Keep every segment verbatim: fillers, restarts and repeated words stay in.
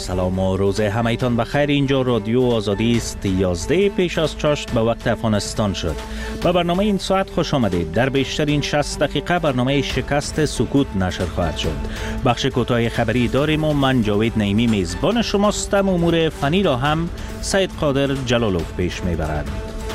سلام و روز همایتان بخیر. اینجا رادیو آزادی است. یازده پیش از چاشت به وقت افغانستان شد. به برنامه این ساعت خوش آمدید. در بیشترین شصت دقیقه برنامه شکست سکوت نشر خواهد شد. بخش کوتاه خبری داریم و من جاوید نعیمی میزبان شماستم. امور فنی را هم سید قادر جلالوف پیش میبرد.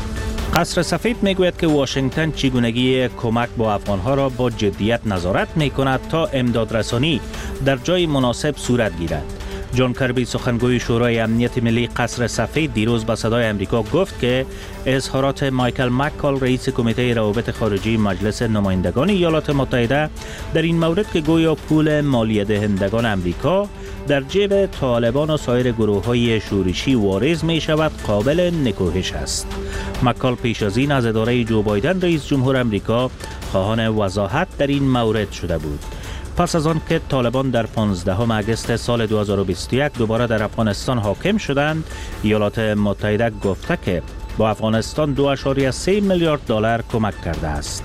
قصر سفید میگوید که واشنگتن چگونگی کمک با افغانها را با جدیت نظارت میکند تا امدادرسانی در جای مناسب صورت گیرد. جان کربی سخنگوی شورای امنیت ملی قصر سفید دیروز به صدای امریکا گفت که اظهارات مایکل مکال رئیس کمیته روابط خارجی مجلس نمایندگان ایالات متحده در این مورد که گویا پول مالیه دهندگان امریکا در جیب طالبان و سایر گروه‌های شورشی وارد می شود قابل نکوهش است. مکال پیش از این از اداره جو بایدن رئیس جمهور امریکا خواهان وضاحت در این مورد شده بود. پس از آن که طالبان در پانزدهم آگوست سال دو هزار و بیست و یک دوباره در افغانستان حاکم شدند، ایالات متحده گفته که با افغانستان دو ممیز سه میلیارد دلار کمک کرده است.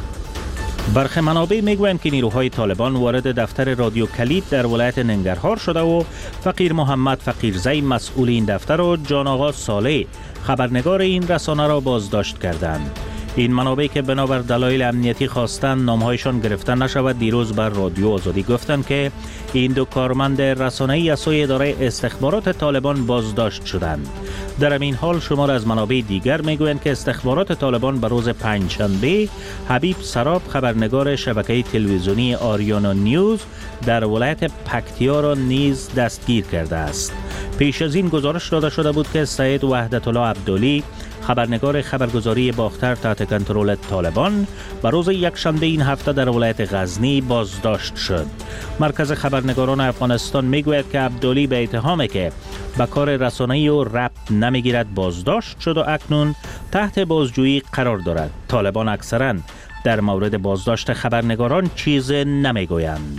برخی منابع میگویند که نیروهای طالبان وارد دفتر رادیو کلید در ولایت ننگرهار شده و فقیر محمد فقیرزی مسئول این دفتر و جان آقا صالح خبرنگار این رسانه را بازداشت کردند. این منابع که بنابر دلایل امنیتی خواستند نامهایشان گرفته نشود دیروز بر رادیو آزادی گفتند که این دو کارمند رسانه‌ای از سوی اداره استخبارات طالبان بازداشت شدند. در این حال شمار از منابع دیگر میگویند که استخبارات طالبان به روز پنجشنبه حبیب سراب خبرنگار شبکه تلویزیونی آریانا نیوز در ولایت پکتیا را نیز دستگیر کرده است. پیش از این گزارش داده شده بود که سید وحدت الله عبدالی خبرنگار خبرگزاری باختر تحت کنترل طالبان به روز یکشنبه این هفته در ولایت غزنی بازداشت شد. مرکز خبرنگاران افغانستان میگوید که عبدالی به اتهامی که به کار رسانه‌ای و ربط نمیگیرد بازداشت شد و اکنون تحت بازجویی قرار دارد. طالبان اکثرا در مورد بازداشت خبرنگاران چیز نمیگویند.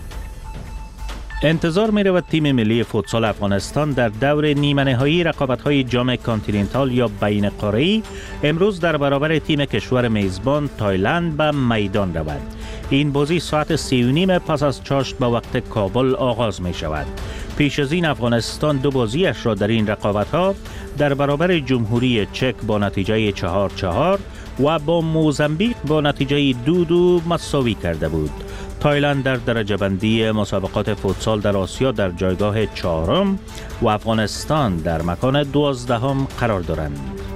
انتظار می رود تیم ملی فوتسال افغانستان در دور نیمه نهایی رقابت‌های جام کانتیننتال یا بین قاره‌ای امروز در برابر تیم کشور میزبان تایلند به میدان رود. این بازی ساعت سی و نیم پس از چاشت به وقت کابل آغاز می شود. پیش از این افغانستان دو بازیش را در این رقابت‌ها در برابر جمهوری چک با نتیجه چهار چهار و با موزامبیک با نتیجه دو دو مساوی کرده بود. تایلند در درجه بندی مسابقات فوتسال در آسیا در جایگاه چهارم و افغانستان در مکان دوازدهم قرار دارند.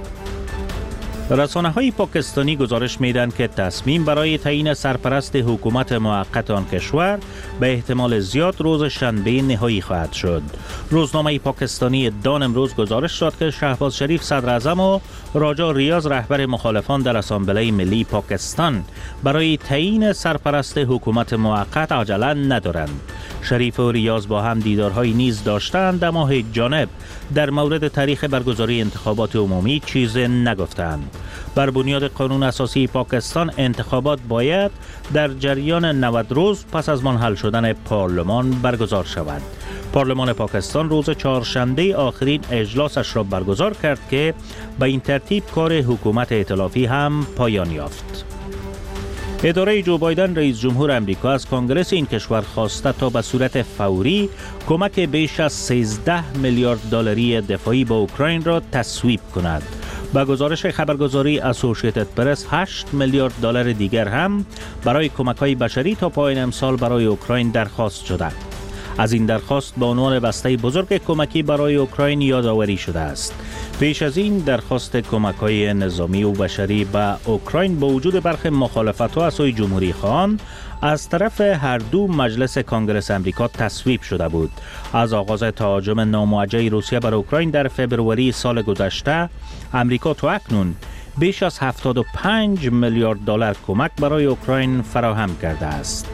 رسانه‌های پاکستانی گزارش می‌دهند که تصمیم برای تعیین سرپرست حکومت موقت آن کشور به احتمال زیاد روز شنبه نهایی خواهد شد. روزنامه پاکستانی دان امروز گزارش داد که شهباز شریف صدر اعظم و راجا ریاض رهبر مخالفان در اسامبله ملی پاکستان برای تعیین سرپرست حکومت موقت عجله ندارند. شریف و ریاض با هم دیدارهای نیز داشتند اما هیچ جانب در مورد تاریخ برگزاری انتخابات عمومی چیز نگفتند. بر بنیاد قانون اساسی پاکستان انتخابات باید در جریان نود روز پس از منحل شدن پارلمان برگزار شود. پارلمان پاکستان روز چهارشنبه آخرین اجلاسش را برگزار کرد که به این ترتیب کار حکومت ائتلافی هم پایان یافت. اداره جو بایدن رئیس جمهور امریکا از کنگره این کشور خواسته تا به صورت فوری کمک بیش از سیزده میلیارد دلاری دفاعی به اوکراین را تصویب کند. با گزارش خبرگزاری اسوسییتد پرس هشت میلیارد دلار دیگر هم برای کمک‌های بشری تا پایان امسال برای اوکراین درخواست شده. از این درخواست به عنوان بسته بزرگ کمکی برای اوکراین یادآوری شده است. پیش از این درخواست کمک‌های نظامی و بشری به اوکراین با وجود برخی مخالفت‌ها از سوی جمهوری خواهان از طرف هر دو مجلس کنگره امریکا تصویب شده بود. از آغاز تهاجم ناموجه روسیه بر اوکراین در فبروری سال گذشته، امریکا تا اکنون بیش از هفتاد و پنج میلیارد دلار کمک برای اوکراین فراهم کرده است.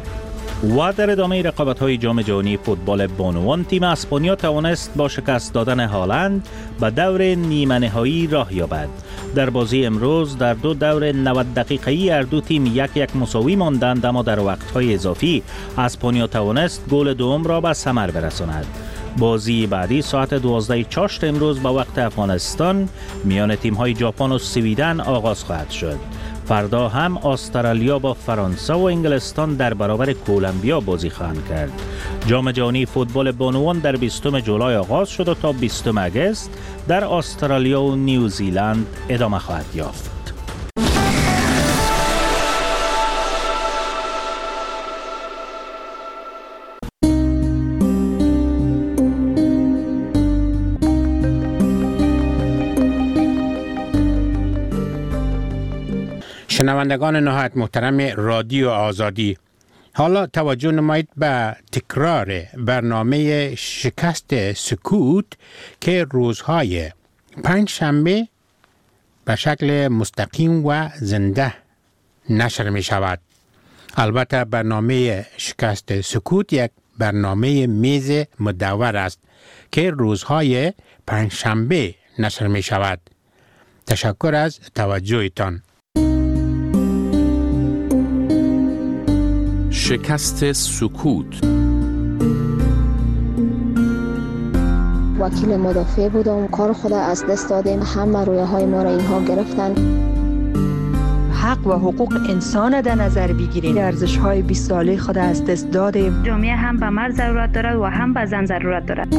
و در ادامه رقابت‌های جام جهانی فوتبال بانوان تیم اسپانیا توانست با شکست دادن هالند به دور نیمه نهایی راه یابد. در بازی امروز در دو دور نود دقیقه‌ای هر دو تیم یک یک مساوی ماندند اما در وقت‌های اضافی اسپانیا توانست گل دوم را به ثمر برساند. بازی بعدی ساعت دوازده چاشت امروز با وقت افغانستان میان تیم‌های ژاپن و سویدن آغاز خواهد شد. فردا هم استرالیا با فرانسه و انگلستان در برابر کولمبیا بازی خواهند کرد. جام جهانی فوتبال بانوان در بیستم جولای آغاز شد و تا بیستم اگست در استرالیا و نیوزیلند ادامه خواهد یافت. شنوندگان نهایت محترم رادیو آزادی، حالا توجه نمایید به تکرار برنامه شکست سکوت که روزهای پنج شنبه به شکل مستقیم و زنده نشر می شود. البته برنامه شکست سکوت یک برنامه میز مدور است که روزهای پنج شنبه نشر می شود. تشکر از توجهتان. شکست سکوت. وکیل مدافع بودم، کار خود از دست دادیم، همه رویه های ما را اینها گرفتن. حق و حقوق انسان در نظر بگیرید. ارزش های بیست ساله خود از دست دادیم. جامعه هم به مرد ضرورت دارد و هم به زن ضرورت دارد.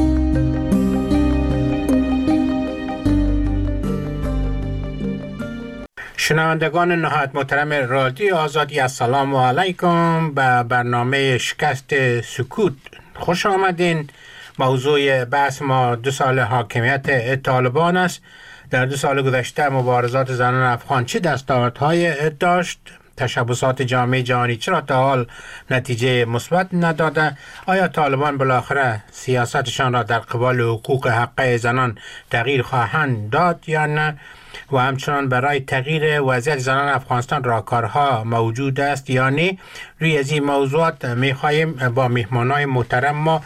شنوندگان نهایت محترم رادیو آزادی، السلام علیکم. به برنامه شکست سکوت خوش آمدین. موضوع بحث ما دو سال حاکمیت طالبان است. در دو سال گذشته مبارزات زنان افغان چه دستاوردهای داشت؟ تشبسات جامعه جهانی چرا تا حال نتیجه مثبت نداده؟ آیا طالبان بالاخره سیاستشان را در قبال حقوق حقه زنان تغییر خواهند داد یا نه؟ و همچنان برای تغییر وضعیت زنان افغانستان راهکارها موجود است یا نه؟ روی از این موضوعات می‌خواهیم با مهمانان محترم ما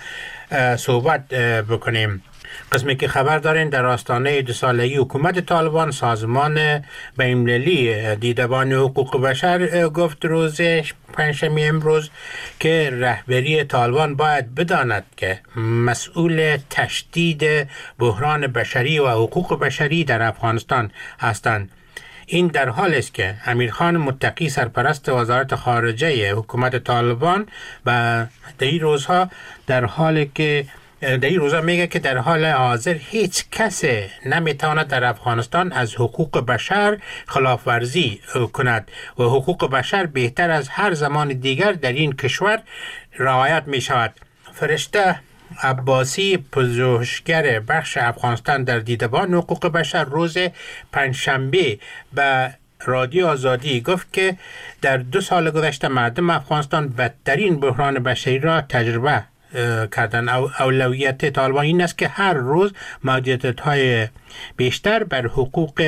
صحبت بکنیم. قسمی که خبر دارین در آستانه دو سالگی حکومت طالبان، سازمان بین‌المللی دیدبان حقوق بشر گفت روز پنجشنبه امروز که رهبری طالبان باید بداند که مسئول تشدید بحران بشری و حقوق بشری در افغانستان هستند. این در حال است که امیرخان متقی سرپرست وزارت خارجه حکومت طالبان و در این روزها در حالی که در این روزا میگه که در حال حاضر هیچ کس نمیتواند در افغانستان از حقوق بشر خلاف ورزی کند و حقوق بشر بهتر از هر زمان دیگر در این کشور رعایت می شود. فرشته عباسی، پژوهشگر بخش افغانستان در دیدبان حقوق بشر، روز پنجشنبه به رادیو آزادی گفت که در دو سال گذشته مردم افغانستان بدترین بحران بشری را تجربه کردن. اولویت طالبان این است که هر روز محدودیت‌های بیشتر بر حقوق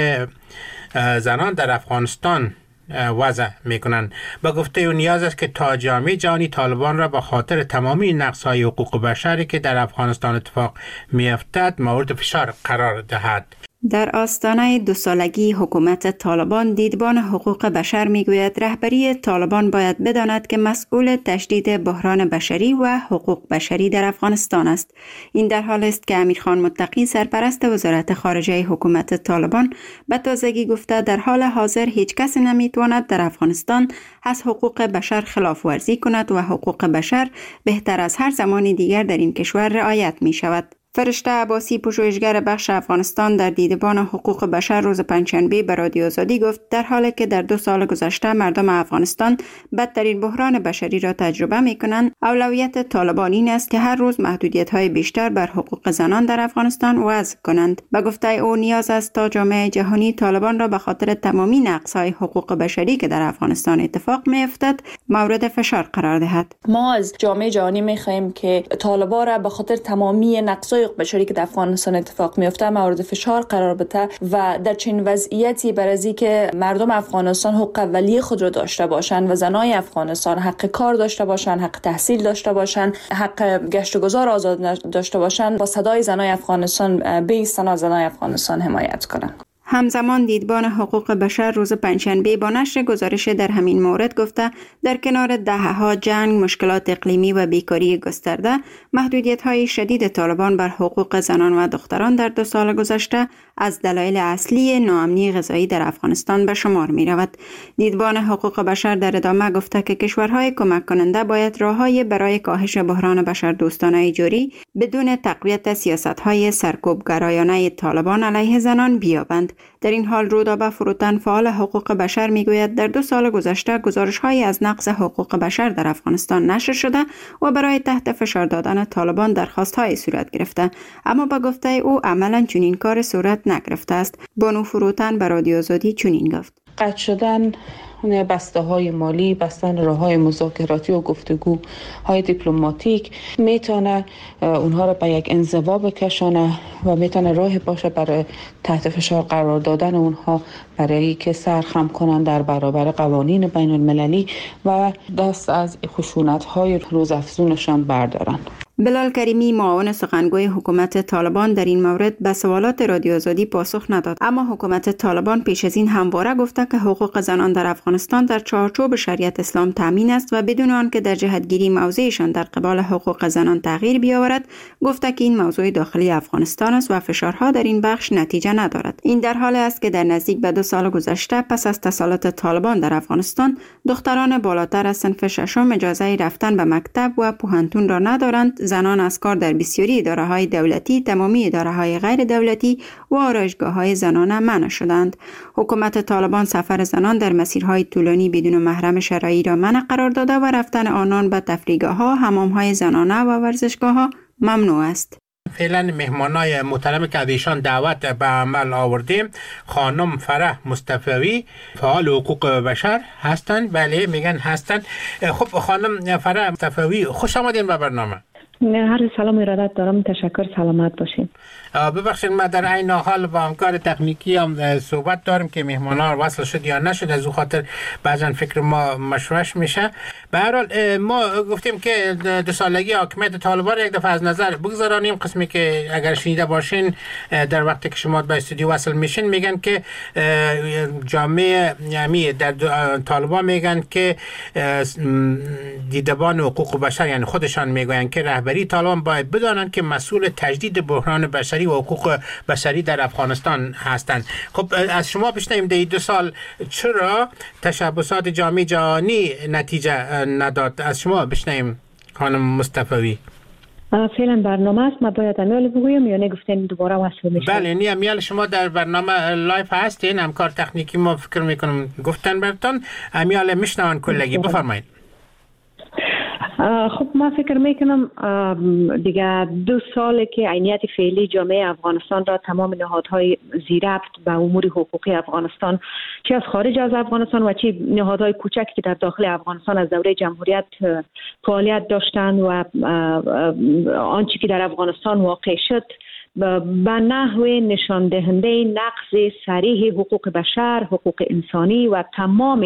زنان در افغانستان وضع میکنند. با گفته او نیاز است که تا جامعه جهانی طالبان را به خاطر تمامی نقص‌های حقوق بشری که در افغانستان اتفاق می‌افتد مورد فشار قرار دهد. در آستانه دو سالگی حکومت طالبان، دیدبان حقوق بشر میگوید رهبری طالبان باید بداند که مسئول تشدید بحران بشری و حقوق بشری در افغانستان است. این در حال است که امیرخان متقی سرپرست وزارت خارجه حکومت طالبان به تازگی گفته در حال حاضر هیچ کس نمیتواند در افغانستان از حقوق بشر خلاف ورزی کند و حقوق بشر بهتر از هر زمان دیگر در این کشور رعایت می شود. فرشته عباسی، پژوهشگر بخش افغانستان در دیدبان حقوق بشر، روز پنجشنبه به رادیو آزادی گفت در حالی که در دو سال گذشته مردم افغانستان بدترین بحران بشری را تجربه می کنند، اولویت طالبان این است که هر روز محدودیت‌های بیشتر بر حقوق زنان در افغانستان وضع کنند. به گفته او نیاز است تا جامعه جهانی طالبان را به خاطر تمامی نقص‌های حقوق بشری که در افغانستان اتفاق می‌افتد مورد فشار قرار دهد. ما از جامعه جهانی می‌خواهیم که طالبان را به خاطر تمامی نقص‌های حقوق بشری که در افغانستان اتفاق میفته مورد فشار قرار بده و در چنین وضعیتی برای که مردم افغانستان حقوق اولیه خود را داشته باشند و زنای افغانستان حق کار داشته باشند، حق تحصیل داشته باشند، حق گشت و گذار آزاد داشته باشند، با صدای زنای افغانستان بایستند و زنای افغانستان حمایت کنند. همزمان دیدبان حقوق بشر روز پنجشنبه با نشر گزارش در همین مورد گفته در کنار دهه‌ها جنگ، مشکلات اقلیمی و بیکاری گسترده، محدودیت‌های شدید طالبان بر حقوق زنان و دختران در دو سال گذشته از دلایل اصلی ناامنی غذایی در افغانستان به شمار می‌رود. دیدبان حقوق بشر در ادامه گفته که کشورهای کمک کننده باید راه‌های برای کاهش بحران بشردوستانه جاری بدون تقویت سیاست‌های سرکوبگرایانه طالبان علیه زنان بیابند. در این حال رودابه فروتن، فعال حقوق بشر، میگوید در دو سال گذشته گزارش‌هایی از نقض حقوق بشر در افغانستان نشر شده و برای تحت فشار دادن طالبان درخواست‌های صورت گرفته، اما با گفته او عملاً چنین کار صورت نگرفته است. بانو فروتن به رادیو آزادی چنین گفت: قطع شدن بسته های مالی، بستن راه های مذاکراتی و گفتگو های دیپلماتیک میتونه اونها رو به یک انزوا بکشانه و میتونه راه باشه برای تحت فشار قرار دادن اونها، برای که سرخم کنن در برابر قوانین بین المللی و دست از خشونت های روزافزونشان بردارن. بلال کریمی، معاون سخنگوی حکومت طالبان، در این مورد به سوالات رادیو آزادی پاسخ نداد، اما حکومت طالبان پیش از این همواره گفته که حقوق زنان در افغانستان در چارچوب شریعت اسلام تامین است و بدون آنکه در جهتگیری موضعشان در قبال حقوق زنان تغییر بیاورد، گفته که این موضوع داخلی افغانستان است و فشارها در این بخش نتیجه ندارد. این در حالی است که در نزدیک به دو سال گذشته پس از تسلط طالبان در افغانستان، دختران بالاتر از صنف ششم اجازه رفتن به مکتب و پوهنتون را ندارند. زنان از کار در بسیاری اداره‌های دولتی، تمامی اداره‌های غیر دولتی و آرایشگاه‌های زنانه منع شدند. حکومت طالبان سفر زنان در مسیرهای طولانی بدون محرم شرعی را منع قرار داده و رفتن آنان به تفریحگاه‌ها، حمام‌های زنانه و ورزشگاه‌ها ممنوع است. فعلا مهمانای محترم که ایشان دعوت به عمل آوردیم، خانم فرح مصطفی، فعال حقوق بشر هستند. بله میگن هستند. خب خانم فرح مصطفی، خوش آمدین به برنامه. هر سلام ارادت دارم. تشکر، سلامت باشین. ببخشید ما در این حال با همکار تکنیکی هم صحبت داریم که مهمانا وصل شد یا نشد، از او خاطر بعضا فکر ما مشوش میشه. به هر حال ما گفتیم که دو سالگی حاکمیت طالبان یک دفعه از نظر بگذارانیم. قسمی که اگر شنیده باشین در وقتی که شما به استودیو وصل میشین، میگن که جامعه یعنی در طالبان میگن که دیدبان حقوق بشر، یعنی خودشان میگوین که رهبری طالبان باید بدانند که مسئول تجدید بحران بشری و حقوق بشری در افغانستان هستند. خب از شما بشنویم در دو سال چرا تشبسات جامعه جهانی نتیجه نداد؟ از شما بشنویم خانم مصطفی. فعلا برنامه است، ما باید امیال بگویم یا نگفتین دوباره وصل میشه؟ بله، نی امیال شما در برنامه لایف هستین، همکار تکنیکی ما فکر میکنم گفتن براتون، امیال میشنون کلگی. بفرمایید. خب ما فکر میکنم دیگه دو ساله که عینیت فعلی جامعه افغانستان را تمام نهادهای زیربط به امور حقوقی افغانستان، چه از خارج از افغانستان و چه نهادهای کوچکی که در داخل افغانستان از دوره جمهوریت فعالیت داشتند و آنچه که در افغانستان واقع شد به نحو نشان دهنده نقض صریح حقوق بشر، حقوق انسانی و تمام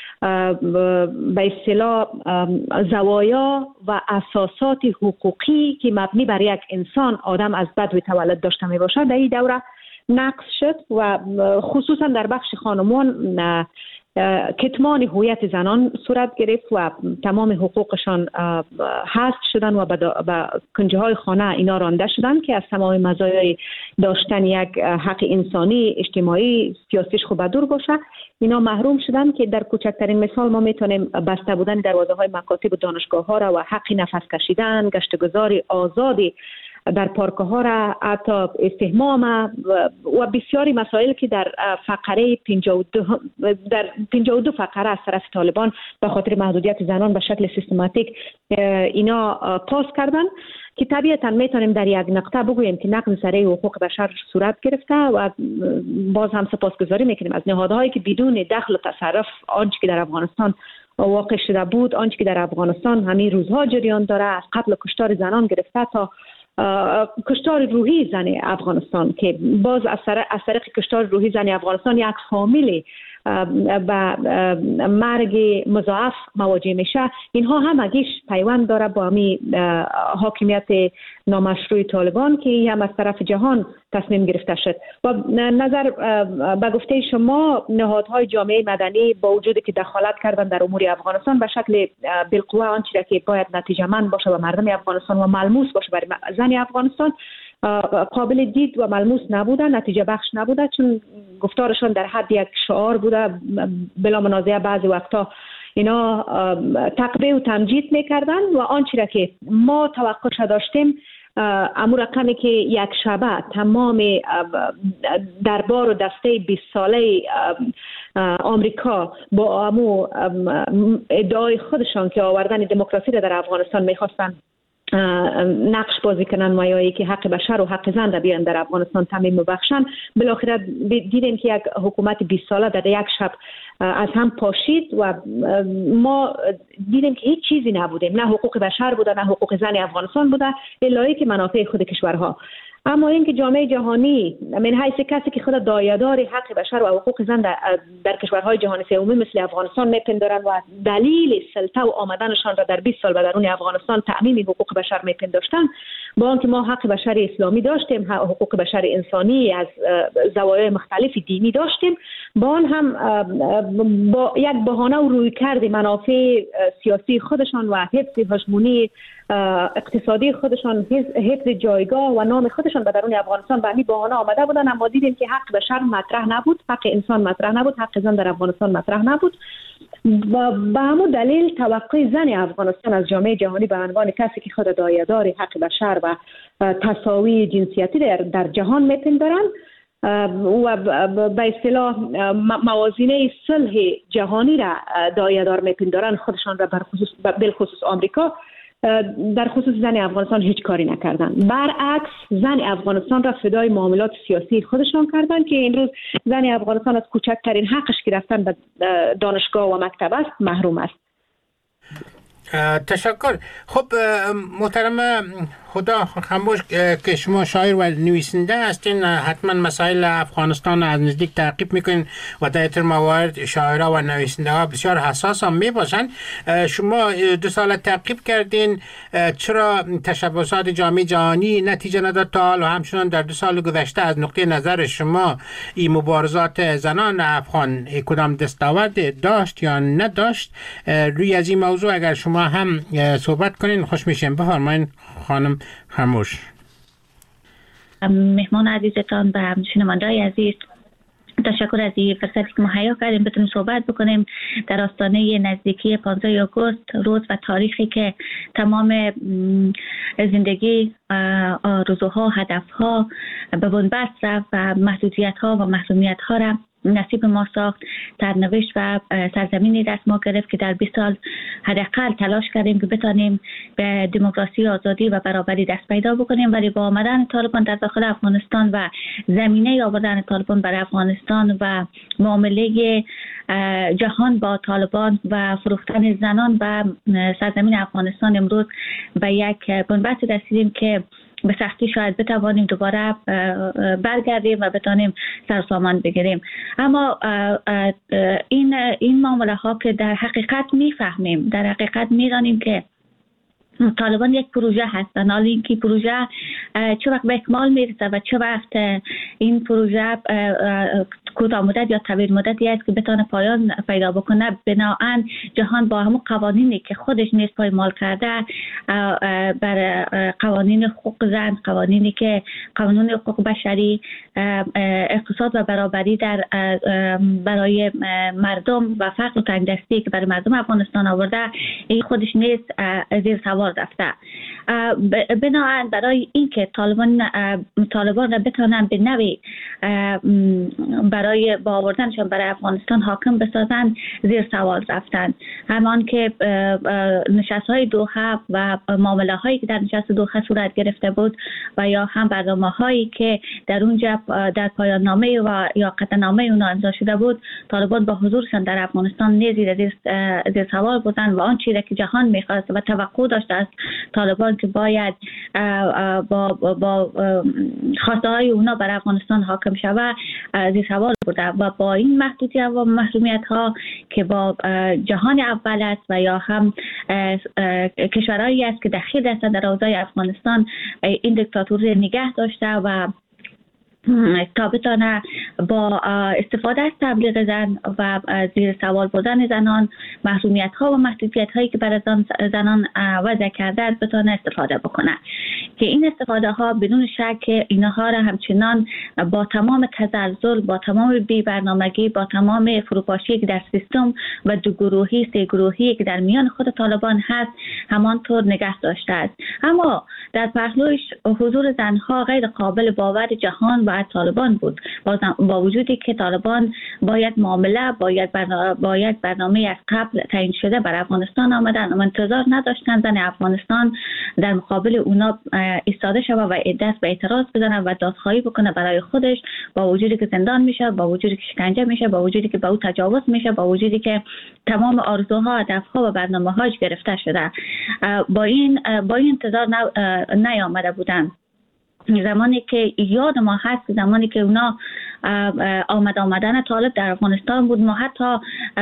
به اصطلاح زوایا و اساسات حقوقی که مبنی بر یک انسان، آدم از بدو تولد داشته می باشد، در این دوره نقض شد و خصوصا در بخش خانمان کتمان هویت زنان صورت گرفت و تمام حقوقشان حذف شدن و به کنجه های خانه اینا رانده شدن که از تمام مزایای داشتن یک حق انسانی، اجتماعی، سیاسیش خوب دور باشه، اینا محروم شدن که در کوچکترین مثال ما میتونیم بسته بودن دروازه های مکاتب و دانشگاه ها را و حق نفس کشیدن، گشتگذاری آزادی در پارک ها را، حتی استحمام و بسیاری مسائل که در فقره پنجاه و دو در پنجاه و دو فقره از طرف طالبان به خاطر محدودیت زنان به شکل سیستماتیک اینا پاس کردن، که طبیعتا میتونیم در یک نقطه بگوییم که نقض صریح حقوق بشر صورت گرفته و باز هم سپاسگزاری میکنیم از نهادهایی که بدون دخل و تصرف آنچه که در افغانستان واقع شده بود، آنچه که در افغانستان همین روزها جریان داره، از قتل و کشتار زنان گرفته تا کشتار روحی زن افغانستان، که باز از طریق کشتار روحی زن افغانستان یک فامیل به مرگ مضاعف مواجه میشه، اینها هم اگیش پیوند داره با همی حاکمیت نامشروع طالبان که هم از طرف جهان تصمیم گرفته شد. با نظر به گفته شما نهادهای جامعه مدنی با وجودی که دخالت کردن در امور افغانستان به شکل بالقوه آنچه که باید نتیجه مند باشه و مردم افغانستان و ملموس باشه برای زن افغانستان قابل دید و ملموس نبوده، نتیجه بخش نبوده، چون گفتارشان در حد یک شعار بوده. بلا منازعه بعضی وقتا اینا تقبیح و تمجید میکردن و آنچه که ما توقعش داشتیم امور رقمی که یک شبه تمام دربار و دسته بیست ساله آمریکا با امو ادعای خودشان که آوردن دموکراسی را در افغانستان میخواستن نقش بازی کنن مایایی که حق بشر و حق زن را بیان در افغانستان تامین ببخشن، بالاخره دیدیم که یک حکومت بیست ساله در یک شب از هم پاشید و ما دیدیم که هیچ چیزی نبودیم، نه حقوق بشر بوده نه حقوق زن افغانستان بوده، الا که منافع خود کشورها. اما اینکه جامعه جهانی من حیث کسی که خود دایه‌دار حق بشر و حقوق زن در, در کشورهای جهان سومی مثل افغانستان میپندارن و دلیل سلطه و آمدنشان را در بیست سال به درون افغانستان تأمین حقوق بشر میپنداشتن، با آنکه ما حق بشر اسلامی داشتیم، حقوق بشر انسانی از زوایای مختلف دینی داشتیم، با آن هم با یک بهانه و رویکرد منافع سیاسی خودشان و حفظ هژمونی اقتصادی خودشان، حفظ جایگاه و نام خودشان به درون افغانستان به همین بهانه آمده بودن. اما دیدیم که حق بشر مطرح نبود، حق انسان مطرح نبود، حق زن در افغانستان مطرح نبود. و به همون دلیل توقع زن افغانستان از جامعه جهانی به عنوان کسی که خود دایه‌دار حق بشر و تساوی جنسیتی در, در جهان میپندارن و به اصطلاح موازینه صلح جهانی را دایه‌دار میپندارن خودشان را بالخصوص بالخصوص آمریکا، در خصوص زن افغانستان هیچ کاری نکردن. برعکس زن افغانستان را فدای معاملات سیاسی خودشان کردن که این روز زن افغانستان از کوچکترین حقش که رفتن به دانشگاه و مکتب است محروم است. تشکر. خب محترم خدا خاموش که شما شاعر و نویسنده هستین، حتما مسائل افغانستان از نزدیک تعقیب میکنین و در این موارد شاعرها و نویسنده ها بسیار حساس هم میباشن. شما دو سال تعقیب کردین، چرا تشبسات جامعه جهانی نتیجه نداد تا حال و همچنان در دو سال گذشته از نقطه نظر شما این مبارزات زنان افغان کدام دستاورد داشت یا نداشت؟ روی از این موضوع اگر شما هم صحبت کنین خوش میشیم. بفرمایین خانم خاموش. مهمان عزیزتان و شنونده‌های عزیز، تشکر از این فرصتی که مهیا کردیم بتونیم صحبت بکنیم در آستانه نزدیکی پانزده آگوست، روز و تاریخی که تمام زندگی، آرزوها، هدفها به بنبست رفت و محدودیت‌ها و محرومیت‌ها را نصیب ما ساخت. سرنوشت و سرزمینی دست ما گرفت که در بیست سال حداقل تلاش کردیم که بتانیم به دموکراسی، آزادی و برابری دست پیدا بکنیم، ولی با آمدن طالبان در داخل افغانستان و زمینه آوردن طالبان برای افغانستان و معامله جهان با طالبان و فروختن زنان و سرزمین افغانستان، امروز به یک بنبست رسیدیم که به سختی شاید بتوانیم دوباره برگردیم و بتانیم سر سامان بگیریم. اما این این معامله ها که در حقیقت میفهمیم، در حقیقت میدانیم که طالبان یک پروژه هستند. حالا اینکه پروژه چه وقت به اکمال میرسه و چه وقت این پروژه کوتاه مدت یا طویل مدتی است که بتونه پایان پیدا بکنه، بناهن جهان با همون قوانینی که خودش نیز پایمال کرده بر قوانین حقوق زن، قوانینی که قانون حقوق بشری، اقتصاد و برابری در برای مردم و فقر و تنگدستی که برای مردم افغانستان آورده، این خودش نیز زیر سوال رفته. بناهن برای اینکه طالبان طالبان را بتونن به نوعی برای با آوردنشان برای افغانستان حاکم بسازن زیر سوال رفتن. همان که نشست‌های دوحه و معامله‌هایی که در نشست دوحه صورت گرفته بود و یا هم برنامه‌هایی که در اونجا در پایان نامه و یا قطعنامه اونها امضا شده بود، طالبان با حضورشان در افغانستان نیز زیر زیر سوال بودن و آن چیزی که جهان می‌خواست و توقع داشت است طالبان که باید با با خواسته های اونا بر افغانستان حاکم شود زیر سوال برده و با این محدودیت و محرومیت ها که با جهان اول است و یا هم کشورهایی است که دخیل هستند در اوضاع افغانستان این دیکتاتوری نگه داشته و تا بتانه با استفاده از تبلیغ زن و زیر سوال بردن زنان محرومیت ها و محدودیت هایی که برای زنان وضع کرده است بتانه استفاده بکنه که این استفاده ها بدون شک اینها را همچنان با تمام تزلزل، با تمام بی برنامگی، با تمام فروپاشی که در سیستم و دو گروهی سه گروهی که در میان خود طالبان هست همانطور نگه داشته است. اما در پهلوش حضور زنها غیر قابل باور جهان و طالبان بود، با وجودی که طالبان باید معامله باید برنامه, باید برنامه از قبل تعیین شده بر افغانستان آمدن و انتظار نداشتن زن افغانستان در مقابل اونا ایستاده شود و دست به اعتراض بزنه و دادخواهی بکنه برای خودش، با وجودی که زندان میشه، با وجودی که شکنجه میشه، با وجودی که به او تجاوز میشه، با وجودی که تمام آرزوها، هدفها و برنامه‌هاش گرفته شده. با این با این انتظار نیامده بودن. زمانی که یاد ما هست زمانی که اونا آمد آمدن طالب در افغانستان بود، ما حتی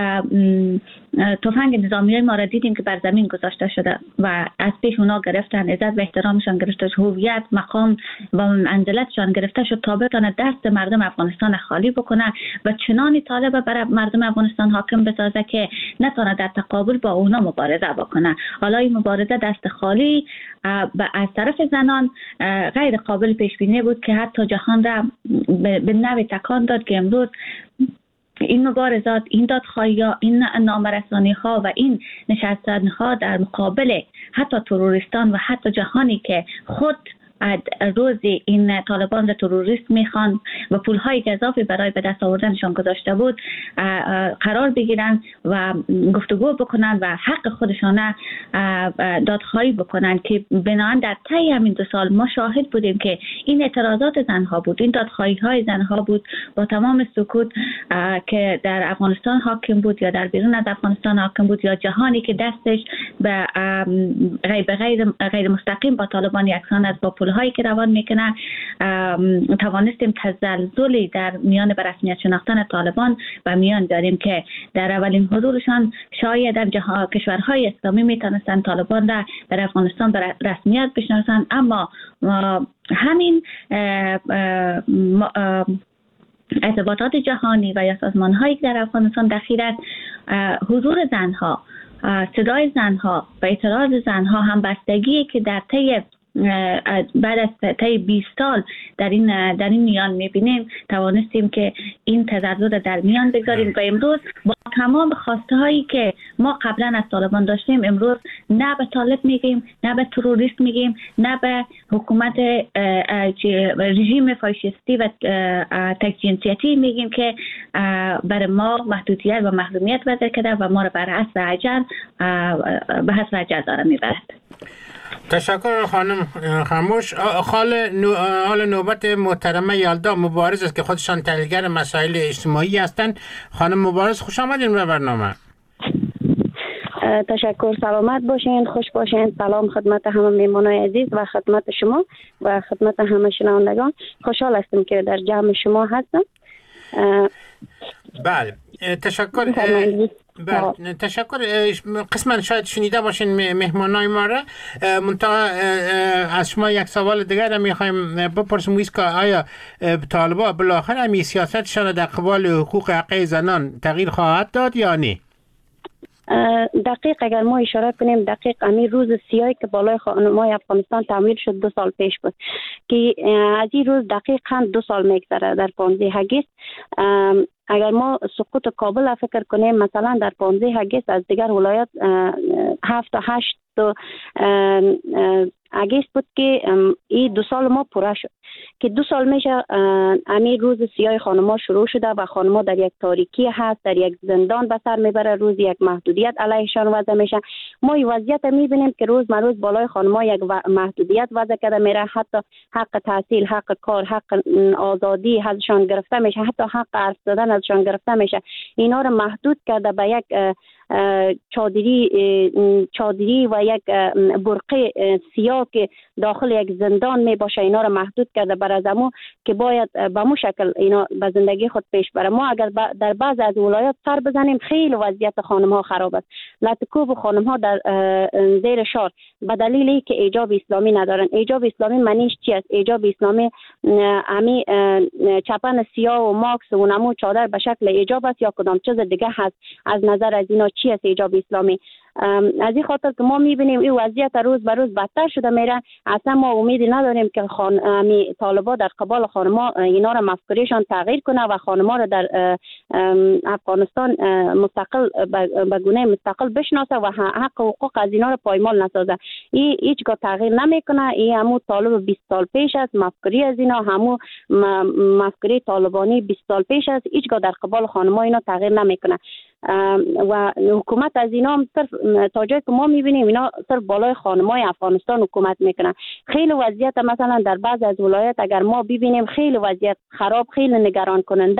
تفنگ نظامی ما را دیدیم که بر زمین گذاشته شده و از پیش اونا گرفتن، عزت و احترامشان گرفته شد، هویت، مقام و منزلتشان گرفته شد تا بتونه دست مردم افغانستان خالی بکنه و چنانی طالب بر مردم افغانستان حاکم بسازه که نتونه در تقابل با اونا مبارزه بکنه. حالا این مبارزه دست خالی از طرف زنان غیر قابل پیش بینی بود که حتی جهان را به نوعی تکان داد که امروز این مبارزات، این دادخواهی ها، این نامرسانی ها و این نشستن ها در مقابل حتی تروریستان و حتی جهانی که خود روزی این طالبان را تروریست میخوان و پولهای اضافی برای به دست آوردنشان گذاشته بود قرار بگیرن و گفتگو بکنن و حق خودشان دادخواهی بکنن که بنابراین در طی همین دو سال ما شاهد بودیم که این اعتراضات زنها بود، این دادخواهی های زنها بود با تمام سکوت که در افغانستان حاکم بود یا در بیرون از افغانستان حاکم بود یا جهانی که دستش به غیر غیر غیر مستقیم با طالبان یکسان است با هایی که روان میکنه. توانستیم تزلزلی در میان به رسمیت شناختن طالبان و میان داریم که در اولین حضورشان شاید در جهان کشورهای اسلامی میتونستن طالبان را در افغانستان به رسمیت بشناسن، اما همین ارتباطات جهانی و یا سازمان هایی که در افغانستان دخیل است، حضور زنها، صدای زنها و اعتراض زنها هم بستگی که در طی بعد از طی بیست سال در این در این میان میبینیم توانستیم که این تزلزل در میان بگذاریم و امروز با تمام خواسته هایی که ما قبلا از طالبان داشتیم امروز نه به طالب میگیم، نه به تروریست میگیم، نه به حکومت رژیم فاشیستی و تک جنسیتی میگیم که برای ما محدودیت و محرومیت وضع کرده و ما را بر حسب اجل به حسب اجل داره میبرد. تشکر خانم خاموش. حال نو... حال نوبت محترمه یلدا مبارز است که خودشان تحلیلگر مسائل اجتماعی هستند. خانم مبارز خوش آمدین به برنامه. تشکر، سلامت باشین، خوش باشین. سلام خدمت همه میمونای عزیز و خدمت شما و خدمت همه شنوندگان. خوشحال هستم که در جمع شما هستم. بله تشکر. بله تشکر. قسما شاید شنیده باشین مهمانای ما را، منتها از شما یک سوال دیگر را میخوایم بپرسیم ویست که آیا طالبان بالاخره همی سیاستشان در قبال حقوق حقوق زنان تغییر خواهد داد یا نه؟ دقیق اگر ما اشاره کنیم دقیق امی روز سیاهی که بالای خانمای افغانستان تعمیر شد دو سال پیش بود که از این روز دقیقاً دو سال میگذره در پانزده اگست. اگر ما سقوط کابل فکر کنیم مثلا در پانزده اگست از دیگر ولایات هفت تا هشت اگست بود که این دو سال ما پوره شد که دو سال میشه امیر روز سیاه خانم‌ها شروع شده و خانم‌ها در یک تاریکی هست، در یک زندان به سر میبره، روز یک محدودیت علیهشان وضع میشه. ما این وضعیت میبینیم که روز مروز بالای خانم‌ها یک محدودیت وضع کرده میره، حتی حق تحصیل، حق کار، حق آزادی ازشان گرفته میشه، حتی حق حرف زدن ازشان گرفته میشه. اینا رو محدود کرده به یک چادری چادری و یک برقه سیاه که داخل یک زندان می باشه اینا را محدود کرده بر از امو که باید به مو شکل اینا به زندگی خود پیش بره. ما اگر در بعض از ولایات سر بزنیم خیلی وضعیت خانم ها خراب است. لطکوب خانم ها در زیر شار به دلیلی که ایجاب اسلامی ندارن. ایجاب اسلامی معنیش چی است؟ ایجاب اسلامی امی چپن سیاه و ماکس و نمو چادر به شکل ایجاب است یا کدام چیز دیگه هست؟ از نظر از اینا چی است ایجاب اسلامی؟ از این خاطر که ما میبینیم این وضعیت روز به روز بدتر شده میره. اصلا ما امیدی نداریم که خان طالبا در قبال خانما اینا را مفکوریشان تغییر کنه و خانما را در افغانستان مستقل به گونه مستقل بشناسه و حق و حقوق از اینا را پایمال نسازه. این هیچگاه تغییر نمیکنه. این همون طالب بیست سال پیش است. مفکوری از اینا همون مفکوری طالبانی بیست سال پیش است. هیچگاه در قبال خانما اینا تغییر نمیکنه و حکومت از اینا صرف تا جایی که ما میبینیم اینا صرف بالای خانمای افغانستان حکومت میکنن. خیلی وضعیت مثلا در بعض از ولایت اگر ما ببینیم خیلی وضعیت خراب، خیلی نگران کننده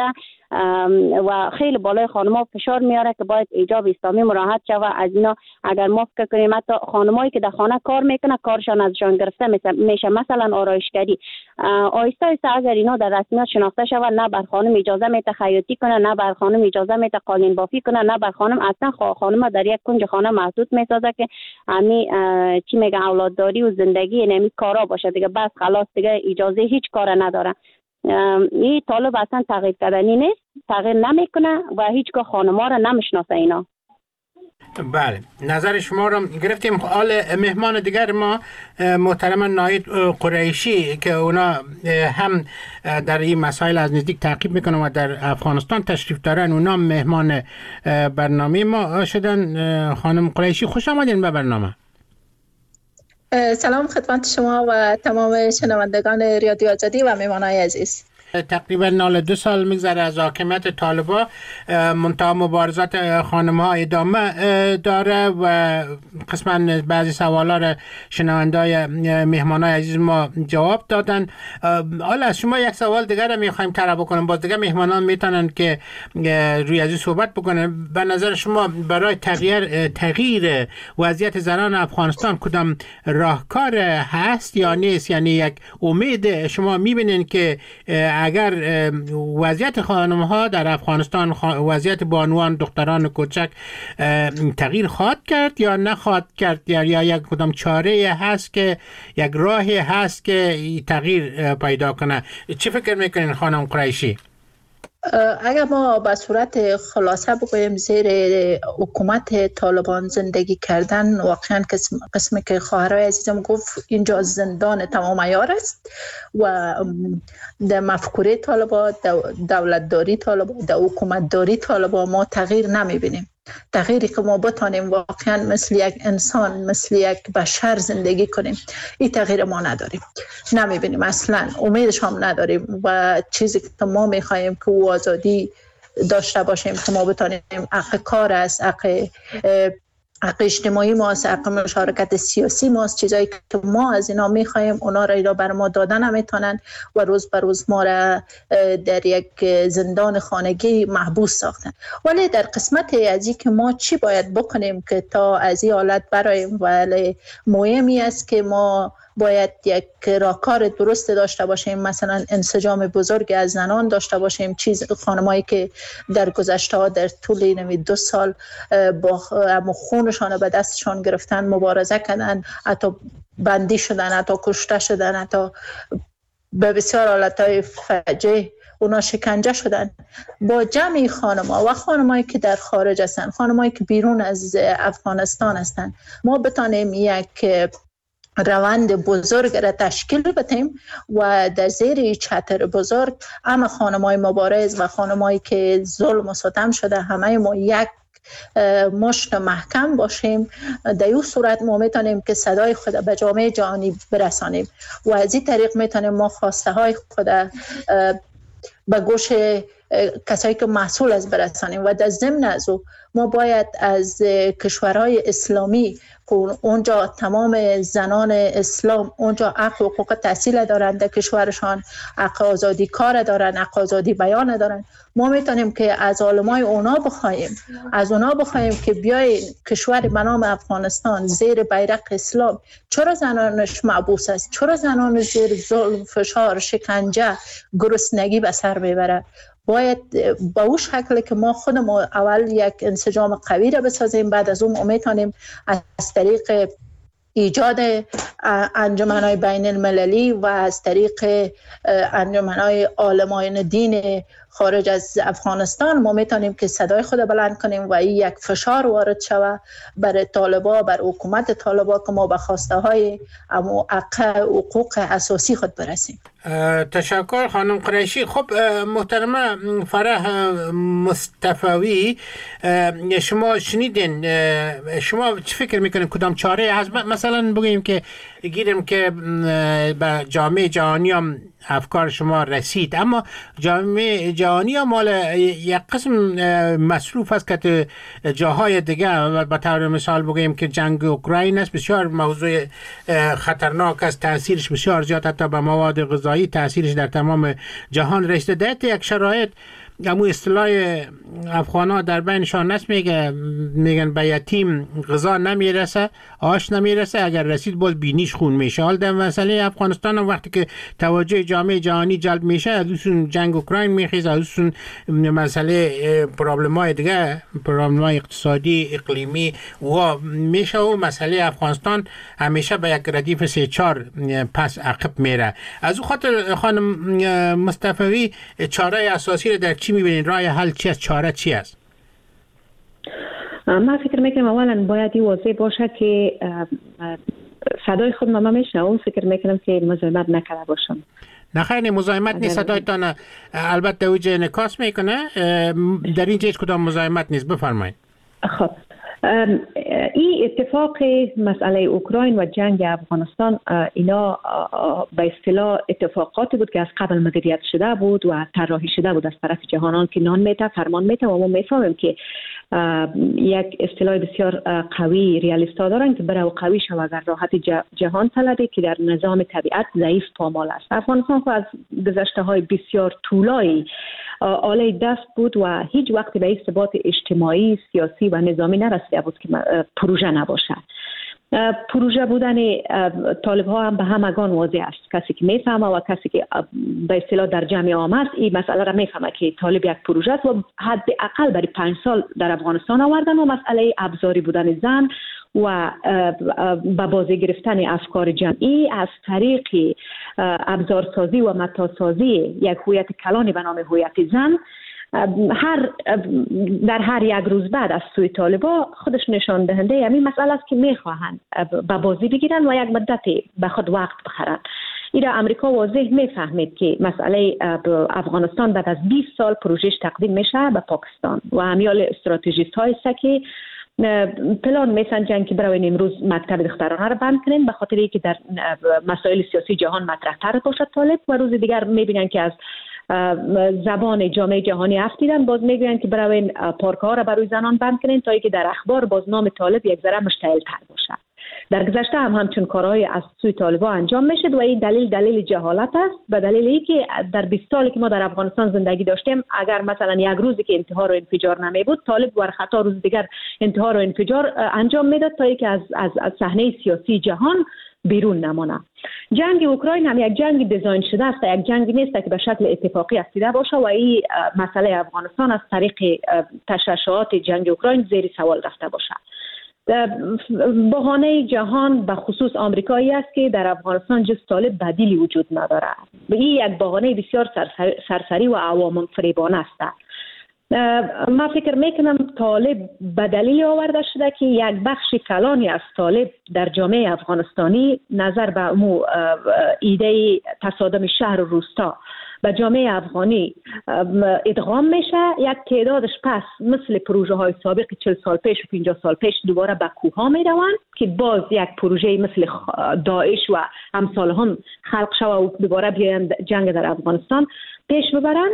و خیلی بالای خانم‌ها فشار میاره که باید ایجاب اسلامی مراعات شود. از اینا اگر ما فکر کنیم حتی خانمایی که در خانه کار میکنه کارشان ازشان گرفته میشه، مثلا آرایشگری، آهسته آهسته اگر اینا در رسمیت شناخته شود نه بر خانم اجازه میده خیاطی کنه، نه بر خانم اجازه میده قالین بافی کنه، نه بر خانم اصلا خانم در یک کنج خانه محدود میسازه که همین چی میگه اولادداری و زندگی نمی کارا باشه دیگه، بس خلاص دیگه اجازه هیچ کار نداره. این طالب اصلا تغییر کردنی نیست، تغییر نمیکنه و هیچگاه خانم‌ها را نمیشناسه اینا. بله، نظر شما رو گرفتیم. حال مهمان دیگر ما محترم ناهید قریشی که اونا هم در این مسائل از نزدیک تعقیب میکنن و در افغانستان تشریف دارن، اونا مهمان برنامه ما شدن. خانم قریشی خوش آمدین به برنامه. سلام خدمت شما و تمام شنوندگان رادیو آزادی و مهمانای عزیز. تقریبا نال دو سال میگذره از حاکمیت طالبا، منتها مبارزات خانم‌ها ادامه داره و قسما بعضی سوالا را شنوندای مهمانای عزیز ما جواب دادن. حالا از شما یک سوال دیگر رو میخوایم طرح بکنیم، باز دیگه مهمانان میتونن که روی از صحبت بکنن. به نظر شما برای تغییر تغییر وضعیت زنان افغانستان کدام راهکار هست یا نیست؟ یعنی یک امید شما میبینین که اگر وضعیت خانم‌ها در افغانستان، وضعیت بانوان دختران کوچک تغییر خواهد کرد یا نخواهد کرد، یا یک کدام چاره هست که یک راهی هست که تغییر پیدا کنه؟ چی فکر میکنین خانم قریشی؟ اگر ما به صورت خلاصه بگوییم زیر حکومت طالبان زندگی کردن واقعا قسم قسمی که خواهرای عزیزم گفت اینجا زندان تمام عیار است و در مفکوره طالبان، دولتداری طالبان، در حکومتداری طالبان ما تغییر نمیبینیم. تغییری که ما بتانیم واقعا مثل یک انسان، مثل یک بشر زندگی کنیم، این تغییر ما نداریم، نمیبینیم، اصلا امیدش هم نداریم. و چیزی که ما میخواییم که او آزادی داشته باشیم که ما بتانیم، حق کار است، حق حق اجتماعی ماست، حق مشارکت سیاسی ماست، چیزایی که ما از اینا میخوایم اونا را اینا بر ما دادن نمیتونن و روز بر روز ما را در یک زندان خانگی محبوس ساختن. ولی در قسمت از این که ما چی باید بکنیم که تا از این حالت براییم، ولی مهمی است که ما باید یک راهکار درست داشته باشیم، مثلا انسجام بزرگ از زنان داشته باشیم. چیز خانمایی که در گذشته ها در طول نمی دو سال با خونشان به دستشان گرفتن، مبارزه کردن، حتی بندی شدن، حتی کشته شدن، حتی به بسیار حالتهای فجیع اونا شکنجه شدن. با جمعی خانم‌ها و خانمایی که در خارج هستن، خانمایی که بیرون از افغانستان هستن، ما بتانیم یک روند بزرگ را تشکیل بدیم و در زیر چتر بزرگ همه خانمای مبارز و خانمایی که ظلم و ستم شده همه ما یک مشت محکم باشیم. در این صورت ما میتونیم که صدای خود به جامعه جهانی برسانیم و از این طریق میتونیم ما خواسته های خود به گوش کسایی که مسئول از برسانیم و در ضمن از او ما باید از کشورهای اسلامی اونجا تمام زنان اسلام اونجا حق و حقوق تحصیل دارند، در کشورشان حق آزادی کار دارند، حق آزادی بیان دارند. ما میتونیم که از عالمای اونا بخوایم از اونا بخوایم که بیای کشور به نام افغانستان زیر بیرق اسلام چرا زنانش محبوس است، چرا زنان زیر ظلم، فشار، شکنجه، گرسنگی به سر میبره. باید با اون شکل که ما خودمون اول یک انسجام قوی را بسازیم، بعد از اون میتونیم از طریق ایجاد انجمن‌های بین المللی و از طریق انجمن‌های عالمان دین خارج از افغانستان ما میتونیم که صدای خود بلند کنیم و این یک فشار وارد شود بر طالبا، بر حکومت طالبا که ما به خواسته های حقوق اساسی خود برسیم. تشکر خانم قریشی. خب محترمه فرح مصطفوی، شما شنیدین، شما چه فکر میکنین کدام چاره هست؟ مثلا بگیم که گیریم که به جامعه جهانی هم افکار شما رسید، اما جامعه جهانی هم مال یک قسم مصروف است که جاهای دیگه، به طور مثال بگیم که جنگ اوکراین است، بسیار موضوع خطرناک است، تاثیرش بسیار زیاد حتی به مواد غذایی تاثیرش در تمام جهان رسیده. در یک شرایط همو اصطلاح افغانا در بینشان نست میگه میگن به یتیم غذا نمیرسه، آش نمیرسه، اگر رسید باز بینیش خون میشه. حال در مسئله افغانستان هم وقتی که توجه جامعه جهانی جلب میشه، از اون جنگ اوکراین میخیزه، از اون مسئله پرابلم های دیگه، پرابلم های اقتصادی اقلیمی و میشه و مسئله افغانستان همیشه به یک ردیف سه چار پس عقب میره. از اون خاطر خانم مصطفوی چاره اساسی در چی میبینین؟ راه حل چی است؟ چاره چی است؟ من فکر میکنم اولا باید این واضح باشه که صدای خود ما میشنوم، فکر میکنم که مزاحمت نکرده باشم. نه خیلی مزاحمت نیست، صدایتان البته اوج انعکاس میکنه، در اینجا هیچ کدام مزاحمت نیست، بفرمایید. خب این اتفاق مسئله اوکراین و جنگ افغانستان اینا به اصطلاح اتفاقاتی بود که از قبل مدیریت شده بود و طراحی شده بود از طرف جهانان که نان میته فرمان میته و ما میفهمیم که یک اصطلاح بسیار قوی ریالیستا دارن که برای قوی شو اگر راحت جهان طلبه که در نظام طبیعت ضعیف پامال است. افغانستان خو از گذشته های بسیار طولایی آله دست بود و هیچ وقتی به ثبات اجتماعی، سیاسی و نظامی نرسیده بود که پروژه نباشه. پروژه بودن طالب ها هم به همگان واضح است. کسی که میفهمه و کسی که به اصطلاح در جمع عامه این مسئله را میفهمه که طالب یک پروژه است و حداقل برای پنج سال در افغانستان آوردن و مسئله ابزاری بودن زن و به بازی گرفتن افکار جمعی از طریق ابزارسازی و متاسازی یک هویت کلانی به نام هویت زن هر در هر یک روز بعد از سوی طالبا خودش نشان دهنده همین مسئله است که میخواهند به بازی بگیرن و یک مدتی به خود وقت بخرن. ایرا امریکا واضح میفهمید که مسئله افغانستان بعد از بیست سال پروژهش تقدیم میشه به پاکستان و همیال استراتژیست های است که پلان میسنجن که برای امروز مکتب دخترانه رو بند کنین به خاطر اینکه در مسائل سیاسی جهان مطرح‌تر باشد طالب و روز دیگر میبینن که از زبان جامعه جهانی افتیدن، باز میگوین که برای این پارک ها را برای زنان بند کنین تا اینکه در اخبار باز نام طالب یک ذره مشتعل تر باشه. در گذشته هم همچون کارهای از سوی طالبا انجام میشد و این دلیل دلیل جهالت است، به دلیل اینکه در بیست سالی که ما در افغانستان زندگی داشتیم اگر مثلا یک روزی که انتحار و انفجار نمی بود طالب ور خطا روز دیگر انتحار و انفجار انجام میداد تا اینکه از از, از صحنه سیاسی جهان بیرون نمانه. جنگ اوکراین هم یک جنگ دیزاین شده است، یک جنگ نیست که به شکل اتفاقی افتیده باشه و این مسئله افغانستان از طریق تشعشعات جنگ اوکراین زیر سوال رفته باشه. بهانه جهان به خصوص آمریکایی است که در افغانستان جز طالب بدیلی وجود نداره. این یک بهانه بسیار سرسری و عوام فریبانه است. من فکر میکنم طالب به دلیل آورده شده که یک بخش کلانی از طالب در جامعه افغانستانی نظر به مو ایده تصادم شهر و روستا به جامعه افغانی ادغام میشه، یک تعدادش پس مثل پروژه های سابق چهل سال پیش و پنجاه سال پیش دوباره به کوها میروند که باز یک پروژه مثل داعش و امثال هم خلق شود و دوباره بیایند جنگ در افغانستان پیش ببرند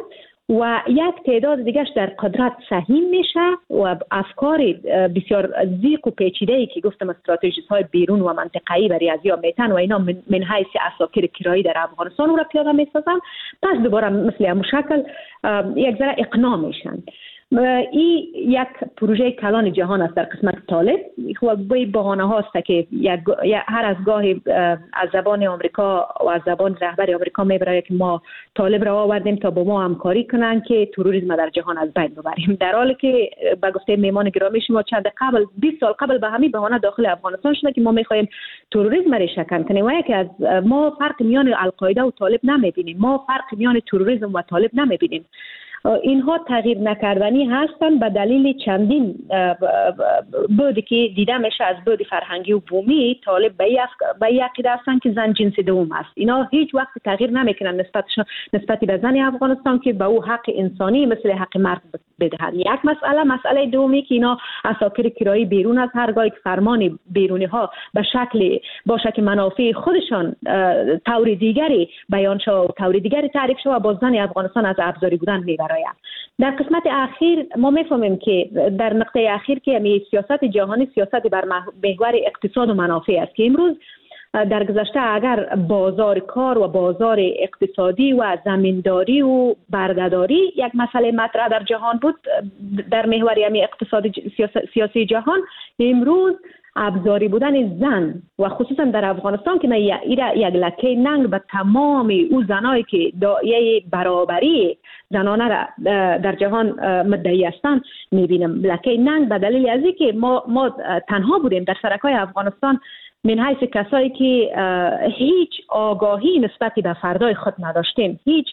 و یک تعداد دیگرش در قدرت سهیم میشه و افکار بسیار زیق و پیچیده‌ای که گفتم استراتژیست های بیرون و منطقه‌ای و ریاضی ها میتن و اینا من, من حیث اساکر کرایی در افغانستان رو پیاده میسازن، پس دوباره مثل همون شکل یک ذره اقناع میشن. این یک پروژه کلان جهان است در قسمت طالب و به بهانه هاست که یک هر از گاهی از زبان آمریکا و از زبان رهبر آمریکا میبره که ما طالب را آوردیم تا با ما همکاری کنن که تروریسم در جهان از بین ببریم، در حالی که به گفته میهمان گرامی شما چند قبل بیست سال قبل به همین بهانه داخل افغانستان شده که ما میخوایم تروریسم را شکن کنیم و یکی از ما فرق میان القاعده و طالب نمیبینیم، ما فرق میان تروریسم و طالب نمیبینیم. اینها تغییر نکردنی هستند به دلیل چندین بودی که دیده میشه. از بود فرهنگی و بومی طالب به یک عقیده هستند که زن جنس دوم است. اینا هیچ وقت تغییر نمیکنن نسبتشون نسبت به زن افغانستان که به او حق انسانی مثل حق مرد بدهند. یک مسئله مسئله دومی که اینا اساکر کرایی بیرون از هرگاه که فرمان بیرونی ها به شکل باشه که منافع خودشان طور دیگری بیان شود و طور دیگری تعریف شود با زن افغانستان از ابزاری بودن میبره. در قسمت اخیر ما میفهمیم که در نقطه اخیر که می سیاست جهانی سیاست بر محور اقتصاد و منافع است که امروز در گذشته اگر بازار کار و بازار اقتصادی و زمینداری و بردهداری یک مسئله مطرح در جهان بود در محور یعنی اقتصاد سیاسی جهان، امروز ابزاری بودن زن و خصوصا در افغانستان که ایره یک لکه ننگ به تمام او زنایی که داعیه برابری زنانه را در جهان مدعی هستند میبینم. لکه ننگ به دلیل از اینکه ما ما تنها بودیم در سرکای افغانستان من حیث کسایی که هیچ آگاهی نسبت به فردای خود نداشتیم، هیچ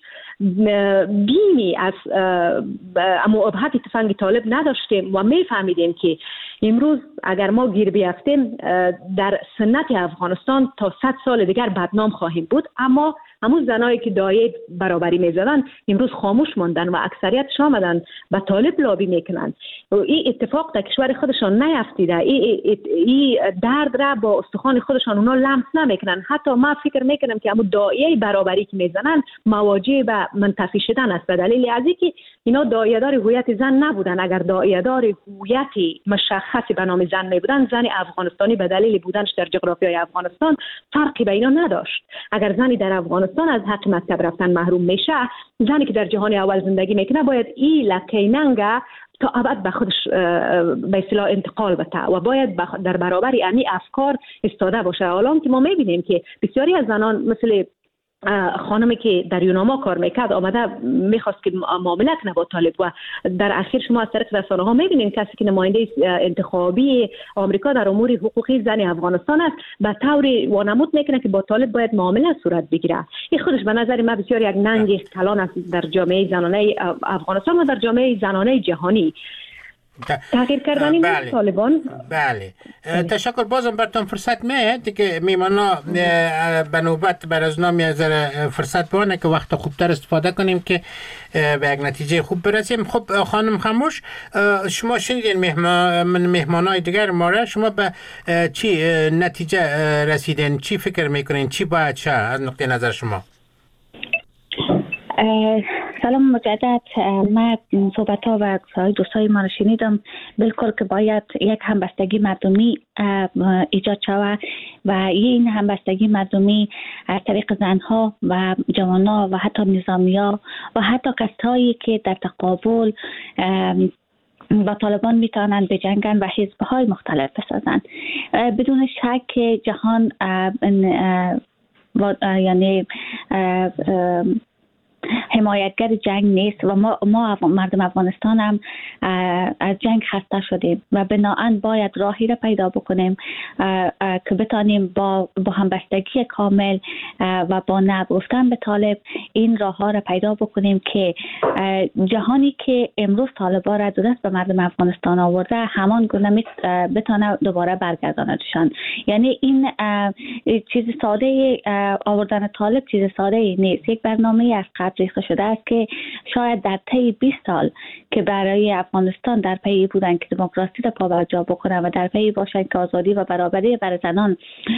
بیمی از ابهت تفنگ طالب نداشتیم و میفهمیدیم که امروز اگر ما گیر بیفتیم در سنت افغانستان تا صد سال دیگر بدنام خواهیم بود. اما همون زنایی که دایه برابری میزدن امروز خاموش ماندن و اکثریتش آمدن به طالب لابی میکنن. این اتفاق در کشور خودشان نیفتیده، این درد را با استخوان خودشان اونا لمس نمیکنن. حتی ما فکر میکنم که همون دایه برابری که میزنن مواجه به منتفی شدن است به دلیل از اینکه اینا دایه‌دار هویت زن نبودن. اگر دایه‌دار هویت مشخصی به نام زن میبودن، زن افغانستانی به دلیل بودنش در جغرافیای افغانستان فرقی به اینا نداشت. اگر زنی در افغانستان از حق مکتب رفتن محروم میشه، زنی که در جهان اول زندگی میکنه باید این لکه ننگ تا ابد به خودش به اصطلاح انتقال بده و باید در برابر امی افکار استاده باشه. حالا که ما میبینیم که بسیاری از زنان مثل خانمی که در یوناما کار میکرد آمده میخواست که معامله کنه با طالب و در اخیر شما از طریق رسانه ها میبینید کسی که نماینده انتخابی آمریکا در امور حقوقی زن افغانستان است به طوری وانمود میکنه که با طالب باید معامله صورت بگیره. این خودش به نظر من بسیار یک ننگ کلان است در جامعه زنانه افغانستان و در جامعه زنانه جهانی. تغییر کردن این بله. طالبان بله. بله تشکر. بازم براتون فرصت میاد که میمانا به نوبت بر از نام یه ذره فرصت بانه که وقت خوبتر استفاده کنیم که به یک نتیجه خوب برسیم. خب خانم خموش، شما شنیدین مهمان مهمانای دیگر ما را، شما به چی نتیجه رسیدین؟ چی فکر میکنین؟ چی باید شه از نقطه نظر شما؟ سلام مجدد. من صحبت ها و دوستای ما رو شنیدم. بالکل که باید یک همبستگی مردمی ایجاد شود و این همبستگی مردمی از طریق زنها و جوانها و حتی نظامیا و حتی کسایی که در تقابل با طالبان میتونند بجنگن و حزب‌های مختلف بسازند. بدون شک جهان یعنی حمایتگر جنگ نیست و ما, ما مردم افغانستان هم از جنگ خسته شدیم و بناهن باید راهی را پیدا بکنیم که بتانیم با, با همبستگی کامل و با نگفتن به طالب این راه ها را پیدا بکنیم که جهانی که امروز طالبا را دست به مردم افغانستان آورده همان گونه بتانه دوباره برگرداندشان. یعنی این چیز ساده آوردن طالب چیز ساده نیست، یک برنامه از صورت ریخته شده است که شاید در طی بیست سال که برای افغانستان در پی بودن که دموکراسی را پابرجا بکنن و در پی باشن که آزادی و برابری برای زنان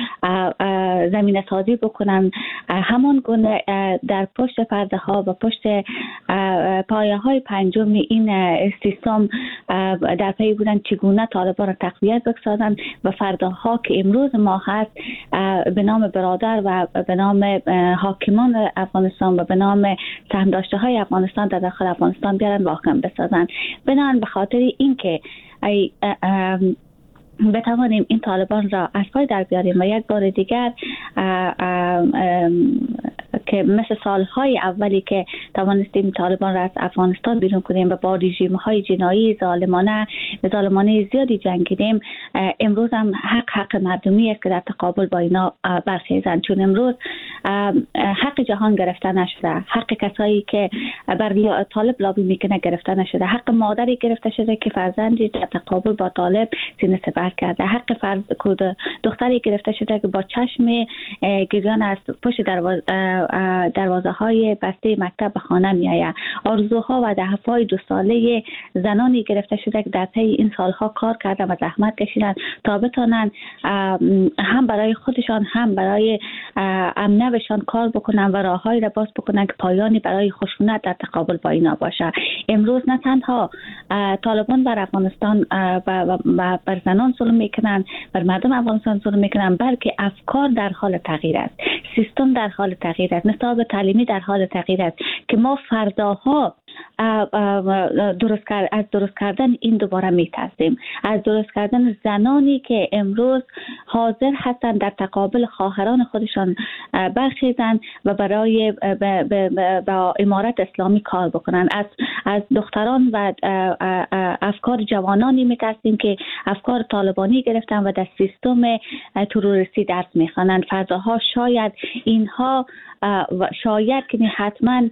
زمینه سازی بکنن، همان گونه در پشت پرده ها و پشت پایه های پنجم این سیستم در پی بودن چگونه طالبان را تقویت بسازند و فرداها که امروز ما هست به نام برادر و به نام حاکمان افغانستان و به نام سهم داشته های افغانستان در داخل افغانستان بیارن واقعا بسازن. بنابراین به خاطر اینکه ای بتوانیم این طالبان را از پای در بیاریم و یک بار دیگر اه اه اه که مثل سالهای اولی که توانستیم طالبان را از افغانستان بیرون کنیم و با رژیم های جنایی ظالمانه ظالمانه زیادی جنگیدیم، امروز هم حق حق مردمی است که در تقابل با اینا برخیزند، چون امروز حق جهان گرفته نشده، حق کسایی که بر طالب لابی میکنه گرفته نشده، حق مادری گرفته شده که فرزندی در تقابل با طالب سینه سپر کرده، حق فرد دختری گرفته شده که با چشم گریان از پشت دروازه دروازه های بسته مکتب به خانه می آید. آرزوها و دهفهای دو ساله زنانی گرفته شده که در طی این سالها کار کردن و زحمت کشیدن تا بتانن هم برای خودشان هم برای امنیتشان کار بکنن و راههایی را باز بکنن که پایانی برای خشونت در تقابل با اینا باشه. امروز نه تنها طالبان بر افغانستان و بر زنان ظلم میکنن، بر مردم افغانستان ظلم میکنن، بلکه افکار در حال تغییر است، سیستم در حال تغییر است، نصاب تعلیمی در حال تغییر است که ما فرداها درست کرد از درست کردن این دوباره میترسیم، از درست کردن زنانی که امروز حاضر هستند در تقابل خواهران خودشان برخیزند و برای با امارت اسلامی کار بکنند. از از دختران و افکار جوانانی میترسیم که افکار طالبانی گرفتن و در سیستم تروریستی درس میخوانند. فرداها شاید اینها شاید که حتما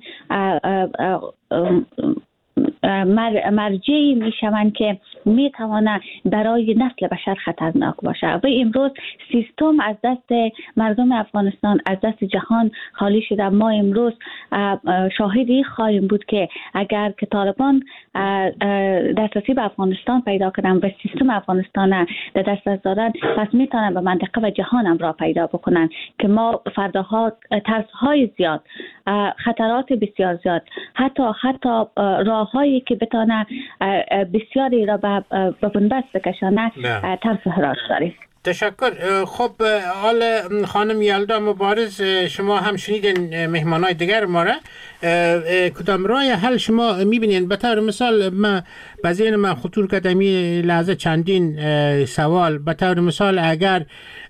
مرجعی می شوند که می تواند برای نسل بشر خطرناک باشه و امروز سیستم از دست مردم افغانستان، از دست جهان خالی شده. ما امروز شاهدی خواهیم بود که اگر که طالبان دسترسی به افغانستان پیدا کنن و سیستم افغانستان در دست دارن، پس می توانند به منطقه و جهان هم را پیدا بکنن که ما فرداها ترس‌های زیاد، خطرات بسیار زیاد، حتی حتی راههایی که بتونه بسیاری را به بنبست بکشانه ترس هراس داریم. تشکر. خب حال خانم یلدا مبارز، شما هم شنیدین مهمانای دیگر ما را، کدام راه حل شما میبینین؟ به طور مثال ما بعضی من خطور کردمی لحظه چندین سوال. به طور مثال اگر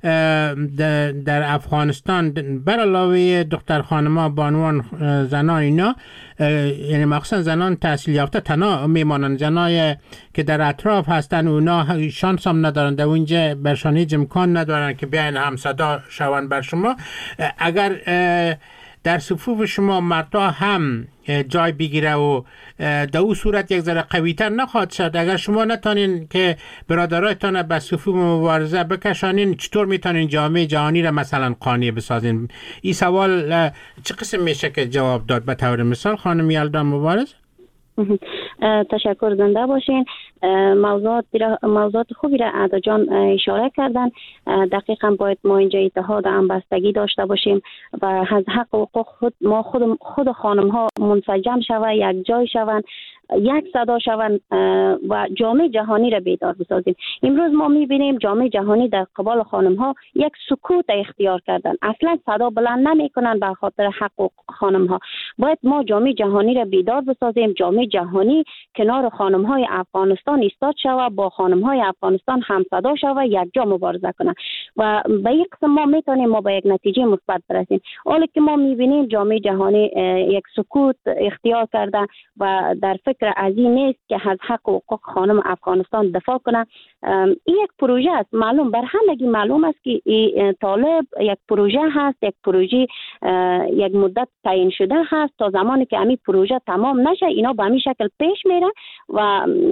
در افغانستان بر علاوه دختر خانما، بانوان، زنان اینا، یعنی مخصوصا زنان تحصیل یافته تنها میمانند، زنای که در اطراف هستن اونا شانس هم ندارن، در اونجا برشان هیچ امکان ندارن که بیاین هم صدا شوند بر شما. اگر در صفوف شما مردا هم جای بگیره و در اون صورت یک ذره قوی‌تر نخواهد شد، اگر شما نتانین که برادرایتان به صفوف مبارزه بکشانین، چطور میتونین جامعه جهانی را مثلا قانع بسازین؟ این سوال چه قسم میشه که جواب داد؟ به طور مثال خانم یلدا مبارز. تشکر، زنده باشین. موضوعات موضوعات خوبی را عدا جان اشاره کردن. دقیقاً باید ما اینجا اتحاد و همبستگی داشته باشیم و از حق و حقوق خود ما خود خود خانم ها منسجم شوند، یک جای شوند، یک صدا شوند و جامعه جهانی را بیدار بسازیم. امروز ما میبینیم جامعه جهانی در قبال خانم ها یک سکوت اختیار کردن، اصلا صدا بلند نمی کنن به خاطر حقوق خانم ها. باید ما جامعه جهانی را بیدار بسازیم، جامعه جهانی کنار خانم های افغانستان ایستاد شود، با خانم های افغانستان هم صدا شود، یک جا مبارزه کنن و به یک قسم ما میتونیم ما به یک نتیجه مثبت برسیم. حالا که ما میبینیم جامعه جهانی یک سکوت اختیار کرده و در فکر از این نیست که از حق و حقوق خانم افغانستان دفاع کنه. این یک پروژه است، معلوم بر همگی معلوم است که این طالب یک پروژه هست، یک پروژه یک مدت تعیین شده هست. تا زمانی که همین پروژه تمام نشه اینا به همین شکل پیش میره و هیچگاه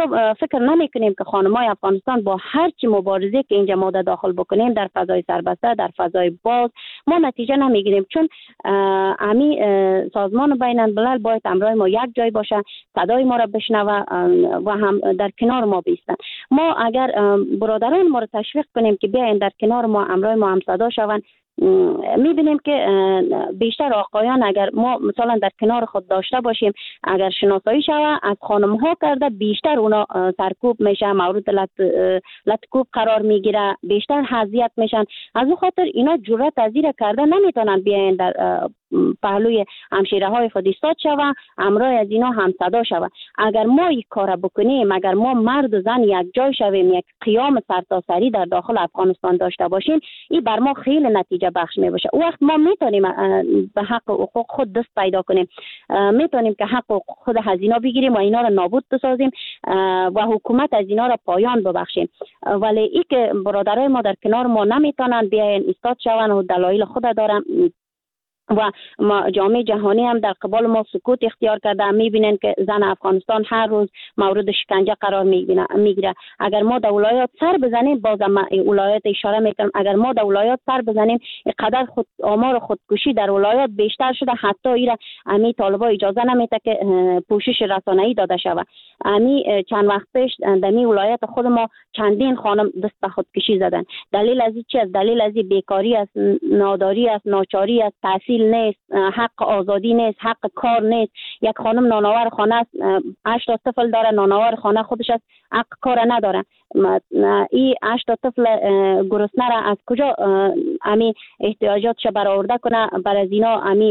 ما فکر نمی کنیم که خانمای افغانستان با هر چی مبارزه که اینجا ما داخل بکنیم در فضای سربسته، در فضای باز، ما نتیجه نمیگیریم، چون امی سازمان بین الملل باید همراه ما یک جای باشه، صدای ما را بشنوه و هم در کنار ما بیستن. ما اگر برادران ما را تشویق کنیم که بیاین در کنار ما، همراه ما هم صدا شوند، میبینیم که بیشتر آقایان اگر ما مثلا در کنار خود داشته باشیم، اگر شناسایی شود از خانم ها کرده، بیشتر اونا سرکوب میشه، مورد لط لطکوب قرار میگیره، بیشتر اذیت میشن. از اون خاطر اینا جرأت از این کرده نمیتونن بیاین در پهلوی همشیره های خود ایستاد شوه، همراه از اینا هم صدا شوه. اگر ما این کار بکنیم، اگر ما مرد و زن یک جای شویم، یک قیام سرتاسری در داخل افغانستان داشته باشیم، این بر ما خیلی نتیجه بخش می باشه. وقت ما میتونیم به حق و حقوق خود دست پیدا کنیم، میتونیم که حق و خود از اینا بگیریم و اینا را نابود بسازیم و حکومت از اینا را پایان ببخشیم. ولی ای که برادرای ما در کنار ما نمیتونن بیاین ایستاد شوند و دلایل خود دارن و جامعه جهانی هم در قبال ما سکوت اختیار کرده. میبینن که زن افغانستان هر روز مورد شکنجه قرار میگیره. اگر ما در ولایات سر بزنیم، باز ما ولایات اشاره میکنم، اگر ما در ولایات سر بزنیم، اینقدر خود آمار خودکشی در ولایات بیشتر شده، حتی ایرا امی طالبا اجازه نمیده که پوشش رسانه‌ای داده شود. امی چند وقت پیش در می ولایت خود ما چندین خانم دست به خودکشی زدن. دلیل از چی است؟ دلیل از بیکاری است، ناداری است، ناچاری است، تحصیل نیست، حق آزادی نیست، حق کار نیست. یک خانم نانآور خانه است، هشت طفل داره، نانآور خانه خودش است، حق کار نداره. این هشت طفل گرسنه را از کجا امی احتیاجاتش برآورده کنه؟ برای اینا امی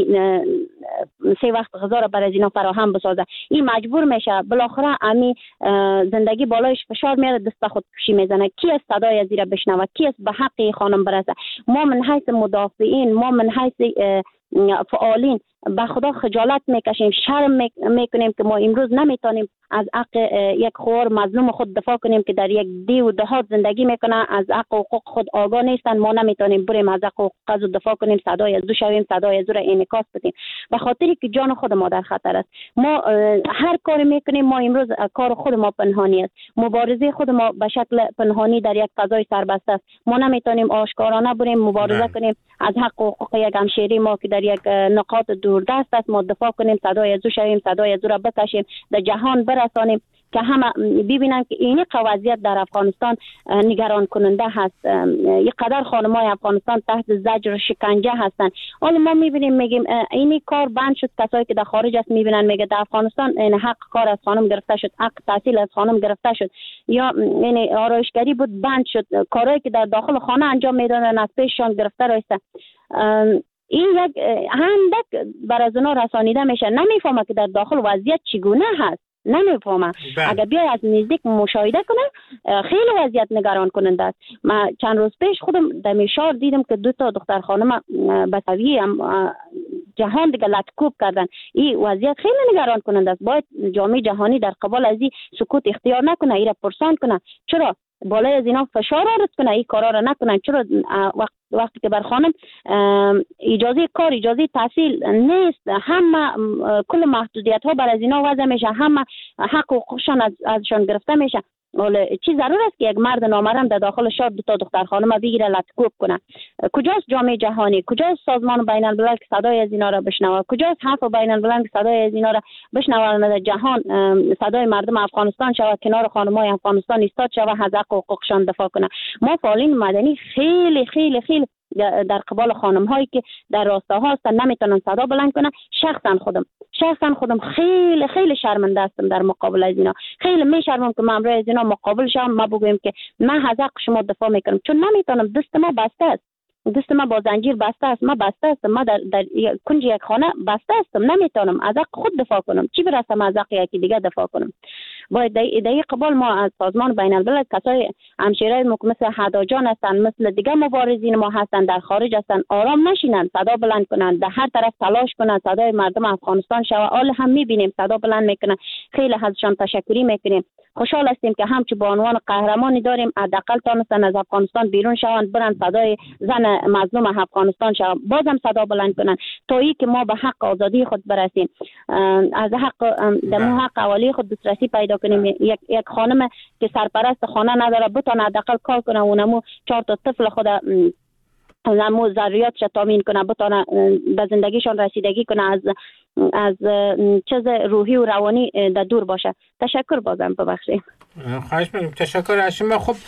سه وقت غذا را برای اینا فراهم بسازه. این مجبور میشه بالاخره امی زندگی بالایش فشار میاره، دست به خودکشی میزنه. کی است صدای از این را بشنوه؟ کی است به حق خانم برسه؟ ما من حیث مدافعین، ما من حیث فعالین به خدا خجالت میکشیم، شرم میکنیم که ما امروز نمیتونیم از حق یک خوار مظلوم خود دفاع کنیم که در یک دیو دهات زندگی میکنه، از حق و حقوق خود آگاه نیستن. ما نمیتونیم بریم از حق و حقوق دفاع کنیم، صدای از دو شویم، صدای از دو را انعکاس بدیم، به خاطری که جان خود ما در خطر است. ما هر کاری میکنیم، ما امروز کار خود ما پنهانی است، مبارزه خود ما به شکل پنهانی در یک فضای سربسته است. ما نمیتونیم آشکارانه بریم مبارزه نه. کنیم از حق و حقوق یک همشهری ما که در یک نقاط دوردست است، ما دفاع کنیم، صدای از دو شویم، صدای از دو را بکشیم، در جهان برسانیم که همه ببینن که این وضعیت در افغانستان نگران کننده هست. یک قدر خانمای افغانستان تحت زجر شکنجه هستند. حالا ما میبینیم میگیم این کار بند شد، کسایی که در خارج است میبینن میگه در افغانستان این حق کار از خانم گرفته شد، حق تحصیل از خانم گرفته شد، یا این آرایشگری بود بند شد، کارهایی که در داخل خانه انجام میدادن از پیششان گرفته رایسته. این یک هندک بر از اونا رسانیده میشه، نمیفهمه که در داخل وضعیت چگونه هست، نمیفهمم. اگر بیای از نزدیک مشاهده کنه، خیلی وضعیت نگران کننده است. من چند روز پیش خودم در میشار دیدم که دو تا دختر خانم بسوی هم جهان دیگه لطکوب کردن. این وضعیت خیلی نگران کننده است. باید جامعه جهانی در قبال از این سکوت اختیار نکنه، این را پرسان کنه. چرا بالای از اینا فشار وارد کنه این کارا را نکنن؟ چرا وقت وقتی که بر خانم اجازه کار، اجازه تحصیل نیست، همه کل محدودیت ها بر از اینا وضع میشه، همه حق و حقوقشان از ازشان گرفته میشه. ولی چی ضرور است که یک مرد نامحرم در داخل شهر دو تا دختر خانم بگیره لطکوب کنه؟ کجاست جامعه جهانی؟ کجاست سازمان بین الملل که صدای از اینا را بشنوه؟ کجاست حرف بین الملل که صدای از اینا را بشنوه؟ در جهان صدای مردم افغانستان شود، کنار خانمای افغانستان ایستاد شود، از حق و حقوقشان دفاع کنه. ما فعالین مدنی خیلی خیلی خیلی در قبال خانم هایی که در راستاها هستن نمیتونن صدا بلند کنن. شخصا خودم شخصا خودم خیلی خیلی شرمنده هستم در مقابل از اینا. خیلی میشرمم که من از اینا مقابل شم، ما بگویم که من از حق شما دفاع میکنم، چون نمیتونم. دست ما بسته است، دست ما با زنجیر بسته است، ما بسته است، ما در, در کنج یک خانه بسته هستم، نمیتونم از حق خود دفاع کنم، چی برسم از حق یکی دیگه دفاع کنم. باید در این قبال ما از سازمان بین الملل کسای همشیرای ما مثل هدا جان هستن، مثل دیگه مبارزین ما هستن در خارج هستن، آرام نشینن، صدا بلند کنن، در هر طرف تلاش کنن صدای مردم افغانستان شوه. حال هم میبینیم صدا بلند میکنن، خیلی ازشان تشکری میکنیم. خوشحال هستیم که همچه با عنوان قهرمانی داریم، حداقل تانستن از افغانستان بیرون شوند، برن صدای زن مظلوم افغانستان شوند، بازم صدا بلند کنن تا ای که ما به حق آزادی خود برسیم، از حق دمو حق اولی خود دسترسی پیدا پیدا کنیم یک یک خانم که سرپرست خانه نداره بتونه حداقل کار کنه، اونمو چهار تا طفل خود اونمو ضروریاتش تامین کنه، بتونه به زندگیشان رسیدگی کنه، از از چیز روحی و روانی در دور باشه. تشکر بازم ببخشید. خواهش می‌کنم. تشکر از شما. خب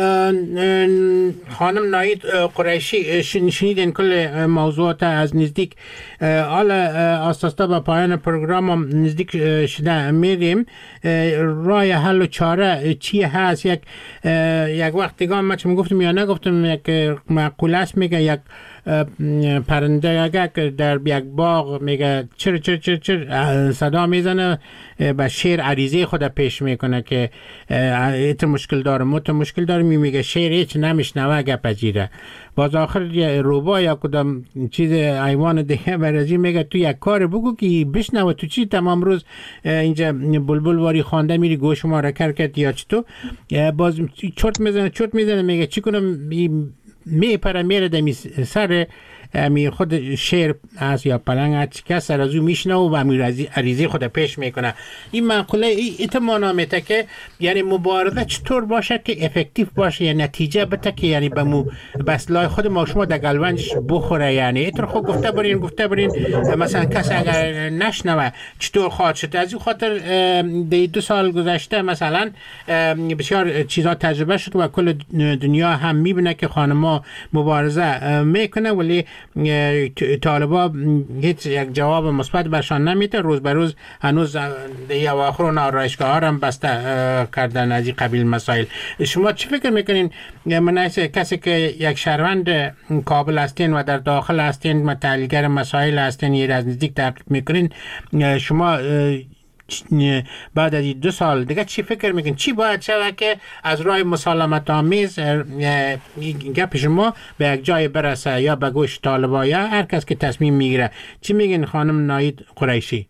خانم ناید قریشی، شنیدین کل موضوعات از نزدیک. حالا اساسا به پایان پروگرام هم نزدیک شده میریم. راه حل و چاره چی هست؟ یک یک وقت دیگه من چه گفتم یا نگفتم، یک مقوله است میگه یک پرنده اگر در یک باغ میگه چر چر چر چر صدا میزنه، به شیر عریضه خود پیش میکنه که ایت مشکل داره مت مشکل داره، میگه شیر هیچ نمیشنوه گپ جیره. باز آخر یه روبا یا کدام چیز حیوان دیگه برازی میگه تو یک کار بگو که بشنوه، تو چی تمام روز اینجا بلبل واری خوانده میری گوش ما را کرکت یا چی تو باز چرت میزنه چرت میزنه میگه چی کنم می پره میره دمی سر می خود شیر از یا پلنگ از که سر از او میشنه و به عریضه خود پیش میکنه. این مقوله ایتمانا میته که یعنی مبارزه چطور باشه که افکتیو باشه یا نتیجه بده که یعنی به مو بسلای خود ما شما در گلونجش بخوره. یعنی ایتر خود گفته برین گفته برین مثلا کسی اگر نشنوه چطور خواهد شد. از این خاطر دی دو سال گذشته مثلا بسیار چیزا تجربه شد و کل دنیا هم میبینه که خانما مبارزه میکنه ولی طالبا هیچ یک جواب مثبت برشان نمیده. روز به روز هنوز دیگه اواخر آرایشگاه ها هم بسته کردن از این قبیل مسائل. شما چی فکر میکنین؟ من کسی که یک شهروند کابل هستین و در داخل هستین و تحلیلگر مسائل هستین یه از نزدیک تحقیق میکنین، شما بعد از دو سال دیگه چی فکر میکنین چی باید شود که از راه مسالمت آمیز گپ شما به یک جای برسه یا به گوش طالبا یا هر کس که تصمیم میگیره؟ چی میگین خانم ناید قریشی؟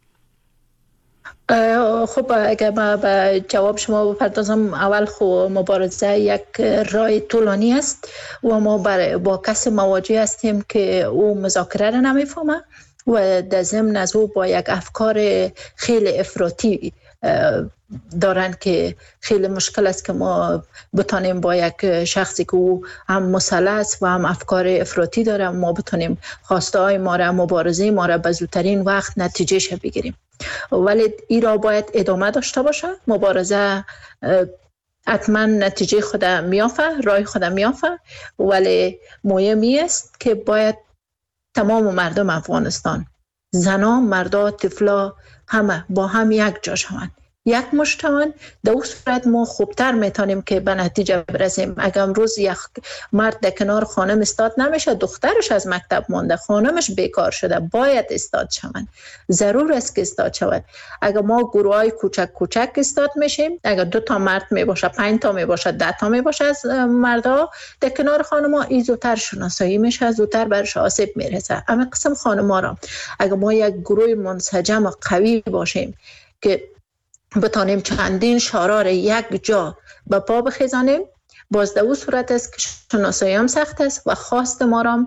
خب اگر ما به جواب شما بپردازم، اول خب مبارزه یک راه طولانی است و ما با کسی مواجه هستیم که او مذاکره را نمیفهمه و در ضمن از او با یک افکار خیلی افراطی دارن که خیلی مشکل است که ما بتانیم با یک شخصی که او هم مسلح و هم افکار افراطی داره ما بتانیم خواسته های ما را مبارزه ما را به زودترین وقت نتیجهش بگیریم. ولی این را باید ادامه داشته باشه. مبارزه حتما نتیجه خود میافه، راه خود میافه، ولی مهمی است که باید تمام مردم افغانستان، زنان، مردا، طفلا، همه با هم یک جا شوند، یک مشتمن. در اون صورت ما خوبتر میتونیم که به نتیجه برسیم. اگر امروز یک مرد در کنار خانم استاد نمیشه، دخترش از مکتب مونده، خانمش بیکار شده، باید استاد شوند. ضرور است که استاد شود. اگر ما گروه های کوچک کوچک استاد میشیم، اگر دو تا مرد میباشه، پنج تا میباشه، ده تا میباشه از مردا در کنار خانما، این زودتر شناسایی میشه، زودتر برش آسیب میرسه. اما قسم خانما را اگر ما یک گروه منسجم و قوی باشیم که بتانیم چندین شورا را یک جا به پا بخیزانیم، باز در اون صورت است که شناسایی هم سخت است و خواست ما را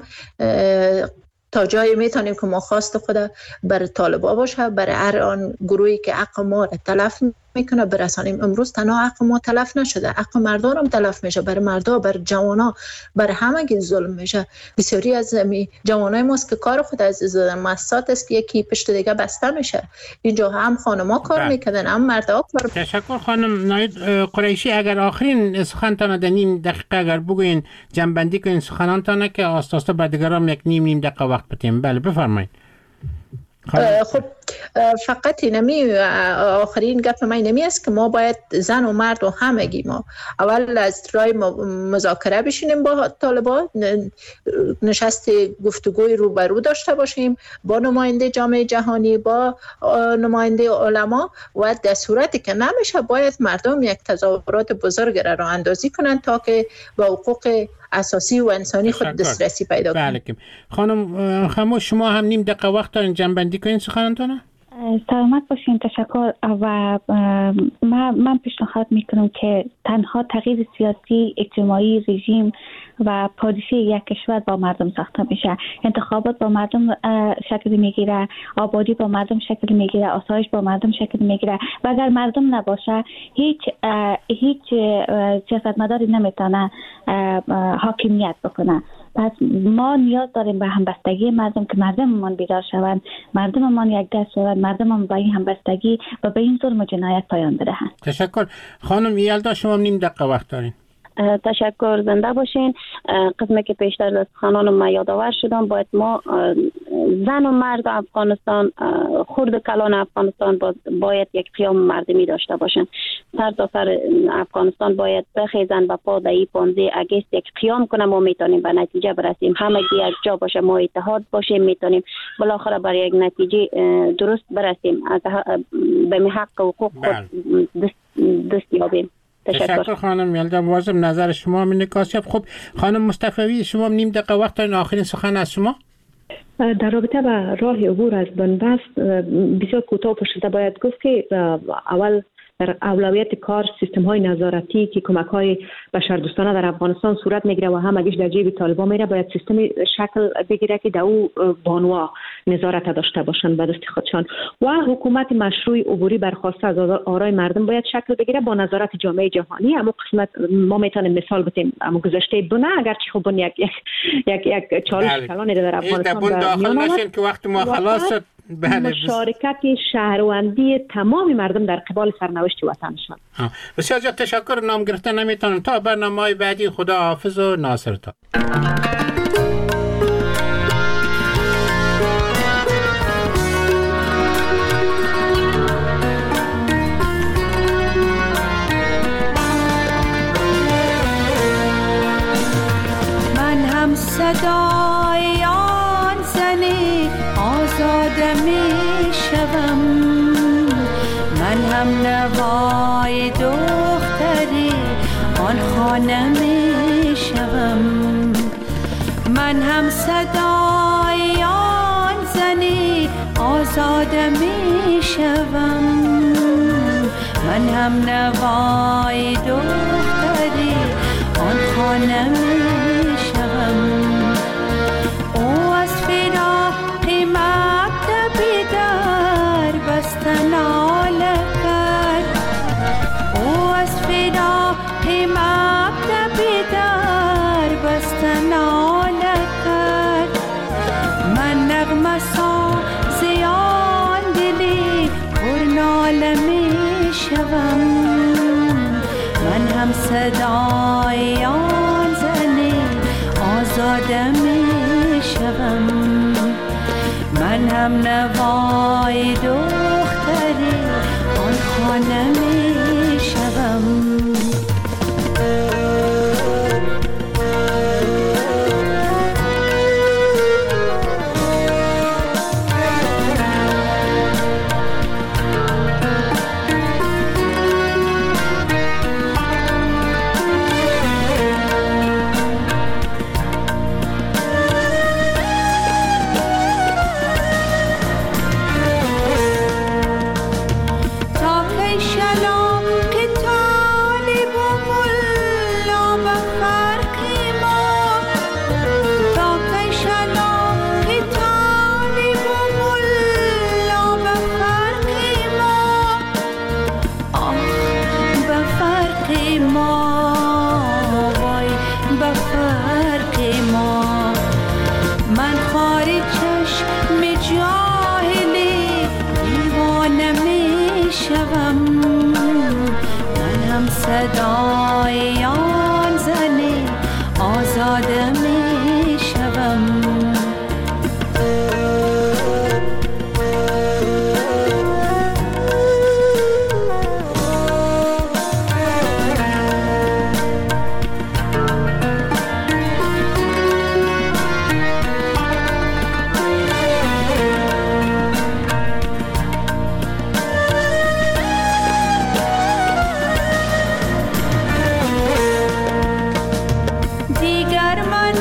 تا جایی میتونیم که ما خواست خود بر طالبا باشه، برای هر آن گروهی که حق ما را تلف میکنه برسانیم. امروز تنها حق ما تلف نشده، حق مردان هم تلف میشه، برای مردا، برای جوانا، برای همه گی ظلم میشه. بسیاری از جوانای ماست که کار خود از زدن مؤسسات است که یکی پشت دیگه بسته میشه. اینجا هم خانما کار میکنن هم مردا کار. تشکر خانم ناید قریشی. اگر آخرین سخنتان در نیم دقیقه اگر بگوین جنبندی کنین سخنانتان که آستاستا بعد دیگرام یک نیم نیم دقیقه وقت بتیم. بله بفرمایید. خب فقط اینمی آخرین گپ من اینمی است که ما باید زن و مرد و همگی ما اول از راه مذاکره بشینیم با طالبان، نشست گفتگوی روبرو داشته باشیم با نماینده جامعه جهانی، با نماینده علما، و در صورتی که نمیشه باید مردم یک تظاهرات بزرگ را راه اندازی کنند تا که با حقوق اساسی و انسانی خود دسترسی پیدا کنند. بله. خانم خموش شما هم نیم دقیقه وقت دارین جنبندی کنین سخنانتون؟ سلامت باشین. تشکر. و من من پیشنهاد میکنم که تنها تغییر سیاسی، اجتماعی، رژیم و پالیسی یک کشور با مردم ساخته میشه. انتخابات با مردم شکل میگیره، آبادی با مردم شکل میگیره، آسایش با مردم شکل میگیره و اگر مردم نباشه هیچ هیچ سیاستمداری نمیتونه حاکمیت بکنه. پس ما نیاز داریم به همبستگی مردم که مردممان بیدار شوند، مردممان یک دست شوند، مردممان با این همبستگی و به این ظلم و جنایت پایان بدهند. تشکر. خانم یلدا شما نیم دقیقه وقت دارین. تشکر، زنده باشین. قسمی که پیشتر از خانانم ما یادآور شدم، باید ما زن و مرد افغانستان، خرد کلان افغانستان باید یک قیام مردمی داشته باشن. سر تا سر افغانستان باید بخیزن و پا دهی پانزده اگست یک قیام کنه. ما میتونیم به نتیجه برسیم، همگی یک جا باشه، ما اتحاد باشیم، میتونیم بالاخره برای یک نتیجه درست برسیم، از به حق و حقوق دست, دست یابیم. تشکر خانم یلدا. واظب نظر شما من نکاسیاب. خب خانم مصطفی شما نیم دقیقه وقت دارین، آخرین سخن از شما. در رابطه با راه عبور از بنبست بسیار کوتاه پشت باید گفت که اول در اولویت کار سیستم های نظارتی که کمک های بشردوستانه در افغانستان صورت میگیره و همگیش در جیب طالبان میره، باید سیستم شکل بگیره که در او بانوا نظارت داشته باشند به دست خودشان و حکومت مشروع عبوری برخواسته از آرای مردم باید شکل بگیره با نظارت جامعه جهانی. اما قسمت ما میتونیم مثال بزنیم، اما گذشته بونه اگر چه خب یک یک یک یک چالش کلانی در افغانستان داخل نشین که وقت ما خلاص شد. مشارکت شهروندی تمام مردم در قبال سرنوشت وطنشان. بسیار زیاد تشکر. نام گرفتن نمیتونم. تا برنامه بعدی، خدا حافظ و ناصر تا. من هم صدای آن زنی آزاده می شوم، من هم نوای دختری آن خانه می شوم، من هم صدای آن زنی آزاده می شوم، من هم نوای دختری آن خانه می شوم. او از فراق مکتبی در بستن ناله کرد، او از فراق مکتبی در بستن ناله کرد، من نغمه سازی آن دلی پر ناله می شوم، من هم صدای آن زنی آزاده می شوم، من هم نوای دختری آن خانه می شوم. صدای آن زنی آزاده می شوم. دیگر من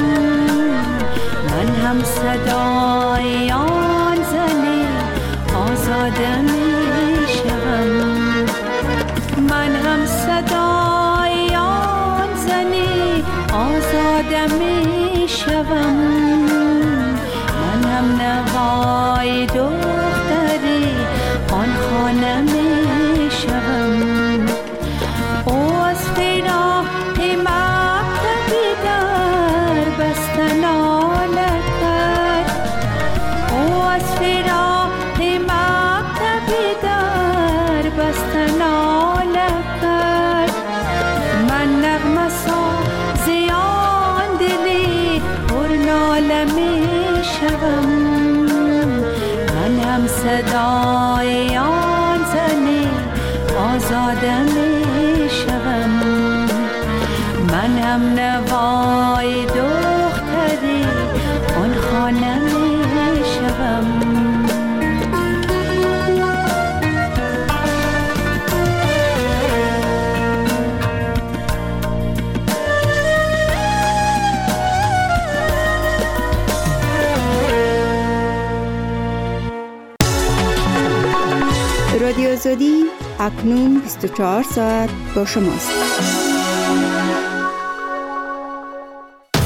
من هم صدای آن زن آزاده می شوم. من هم صدای آن زن آزاده می شوم. من هم نوای دختری آن خانه می شوم. او از فراق مکتبی در بستن آله کرد. او از فراق مکتبی در بستن آله کرد. من نغمه سازی آن دلی پر ناله می شوم. من هم صدای آن زنی آزاده می شوم. من هم نوای دختری آن خانه می شوم. رادیو آزادی اکنون بیست و چهار ساعت با شماست.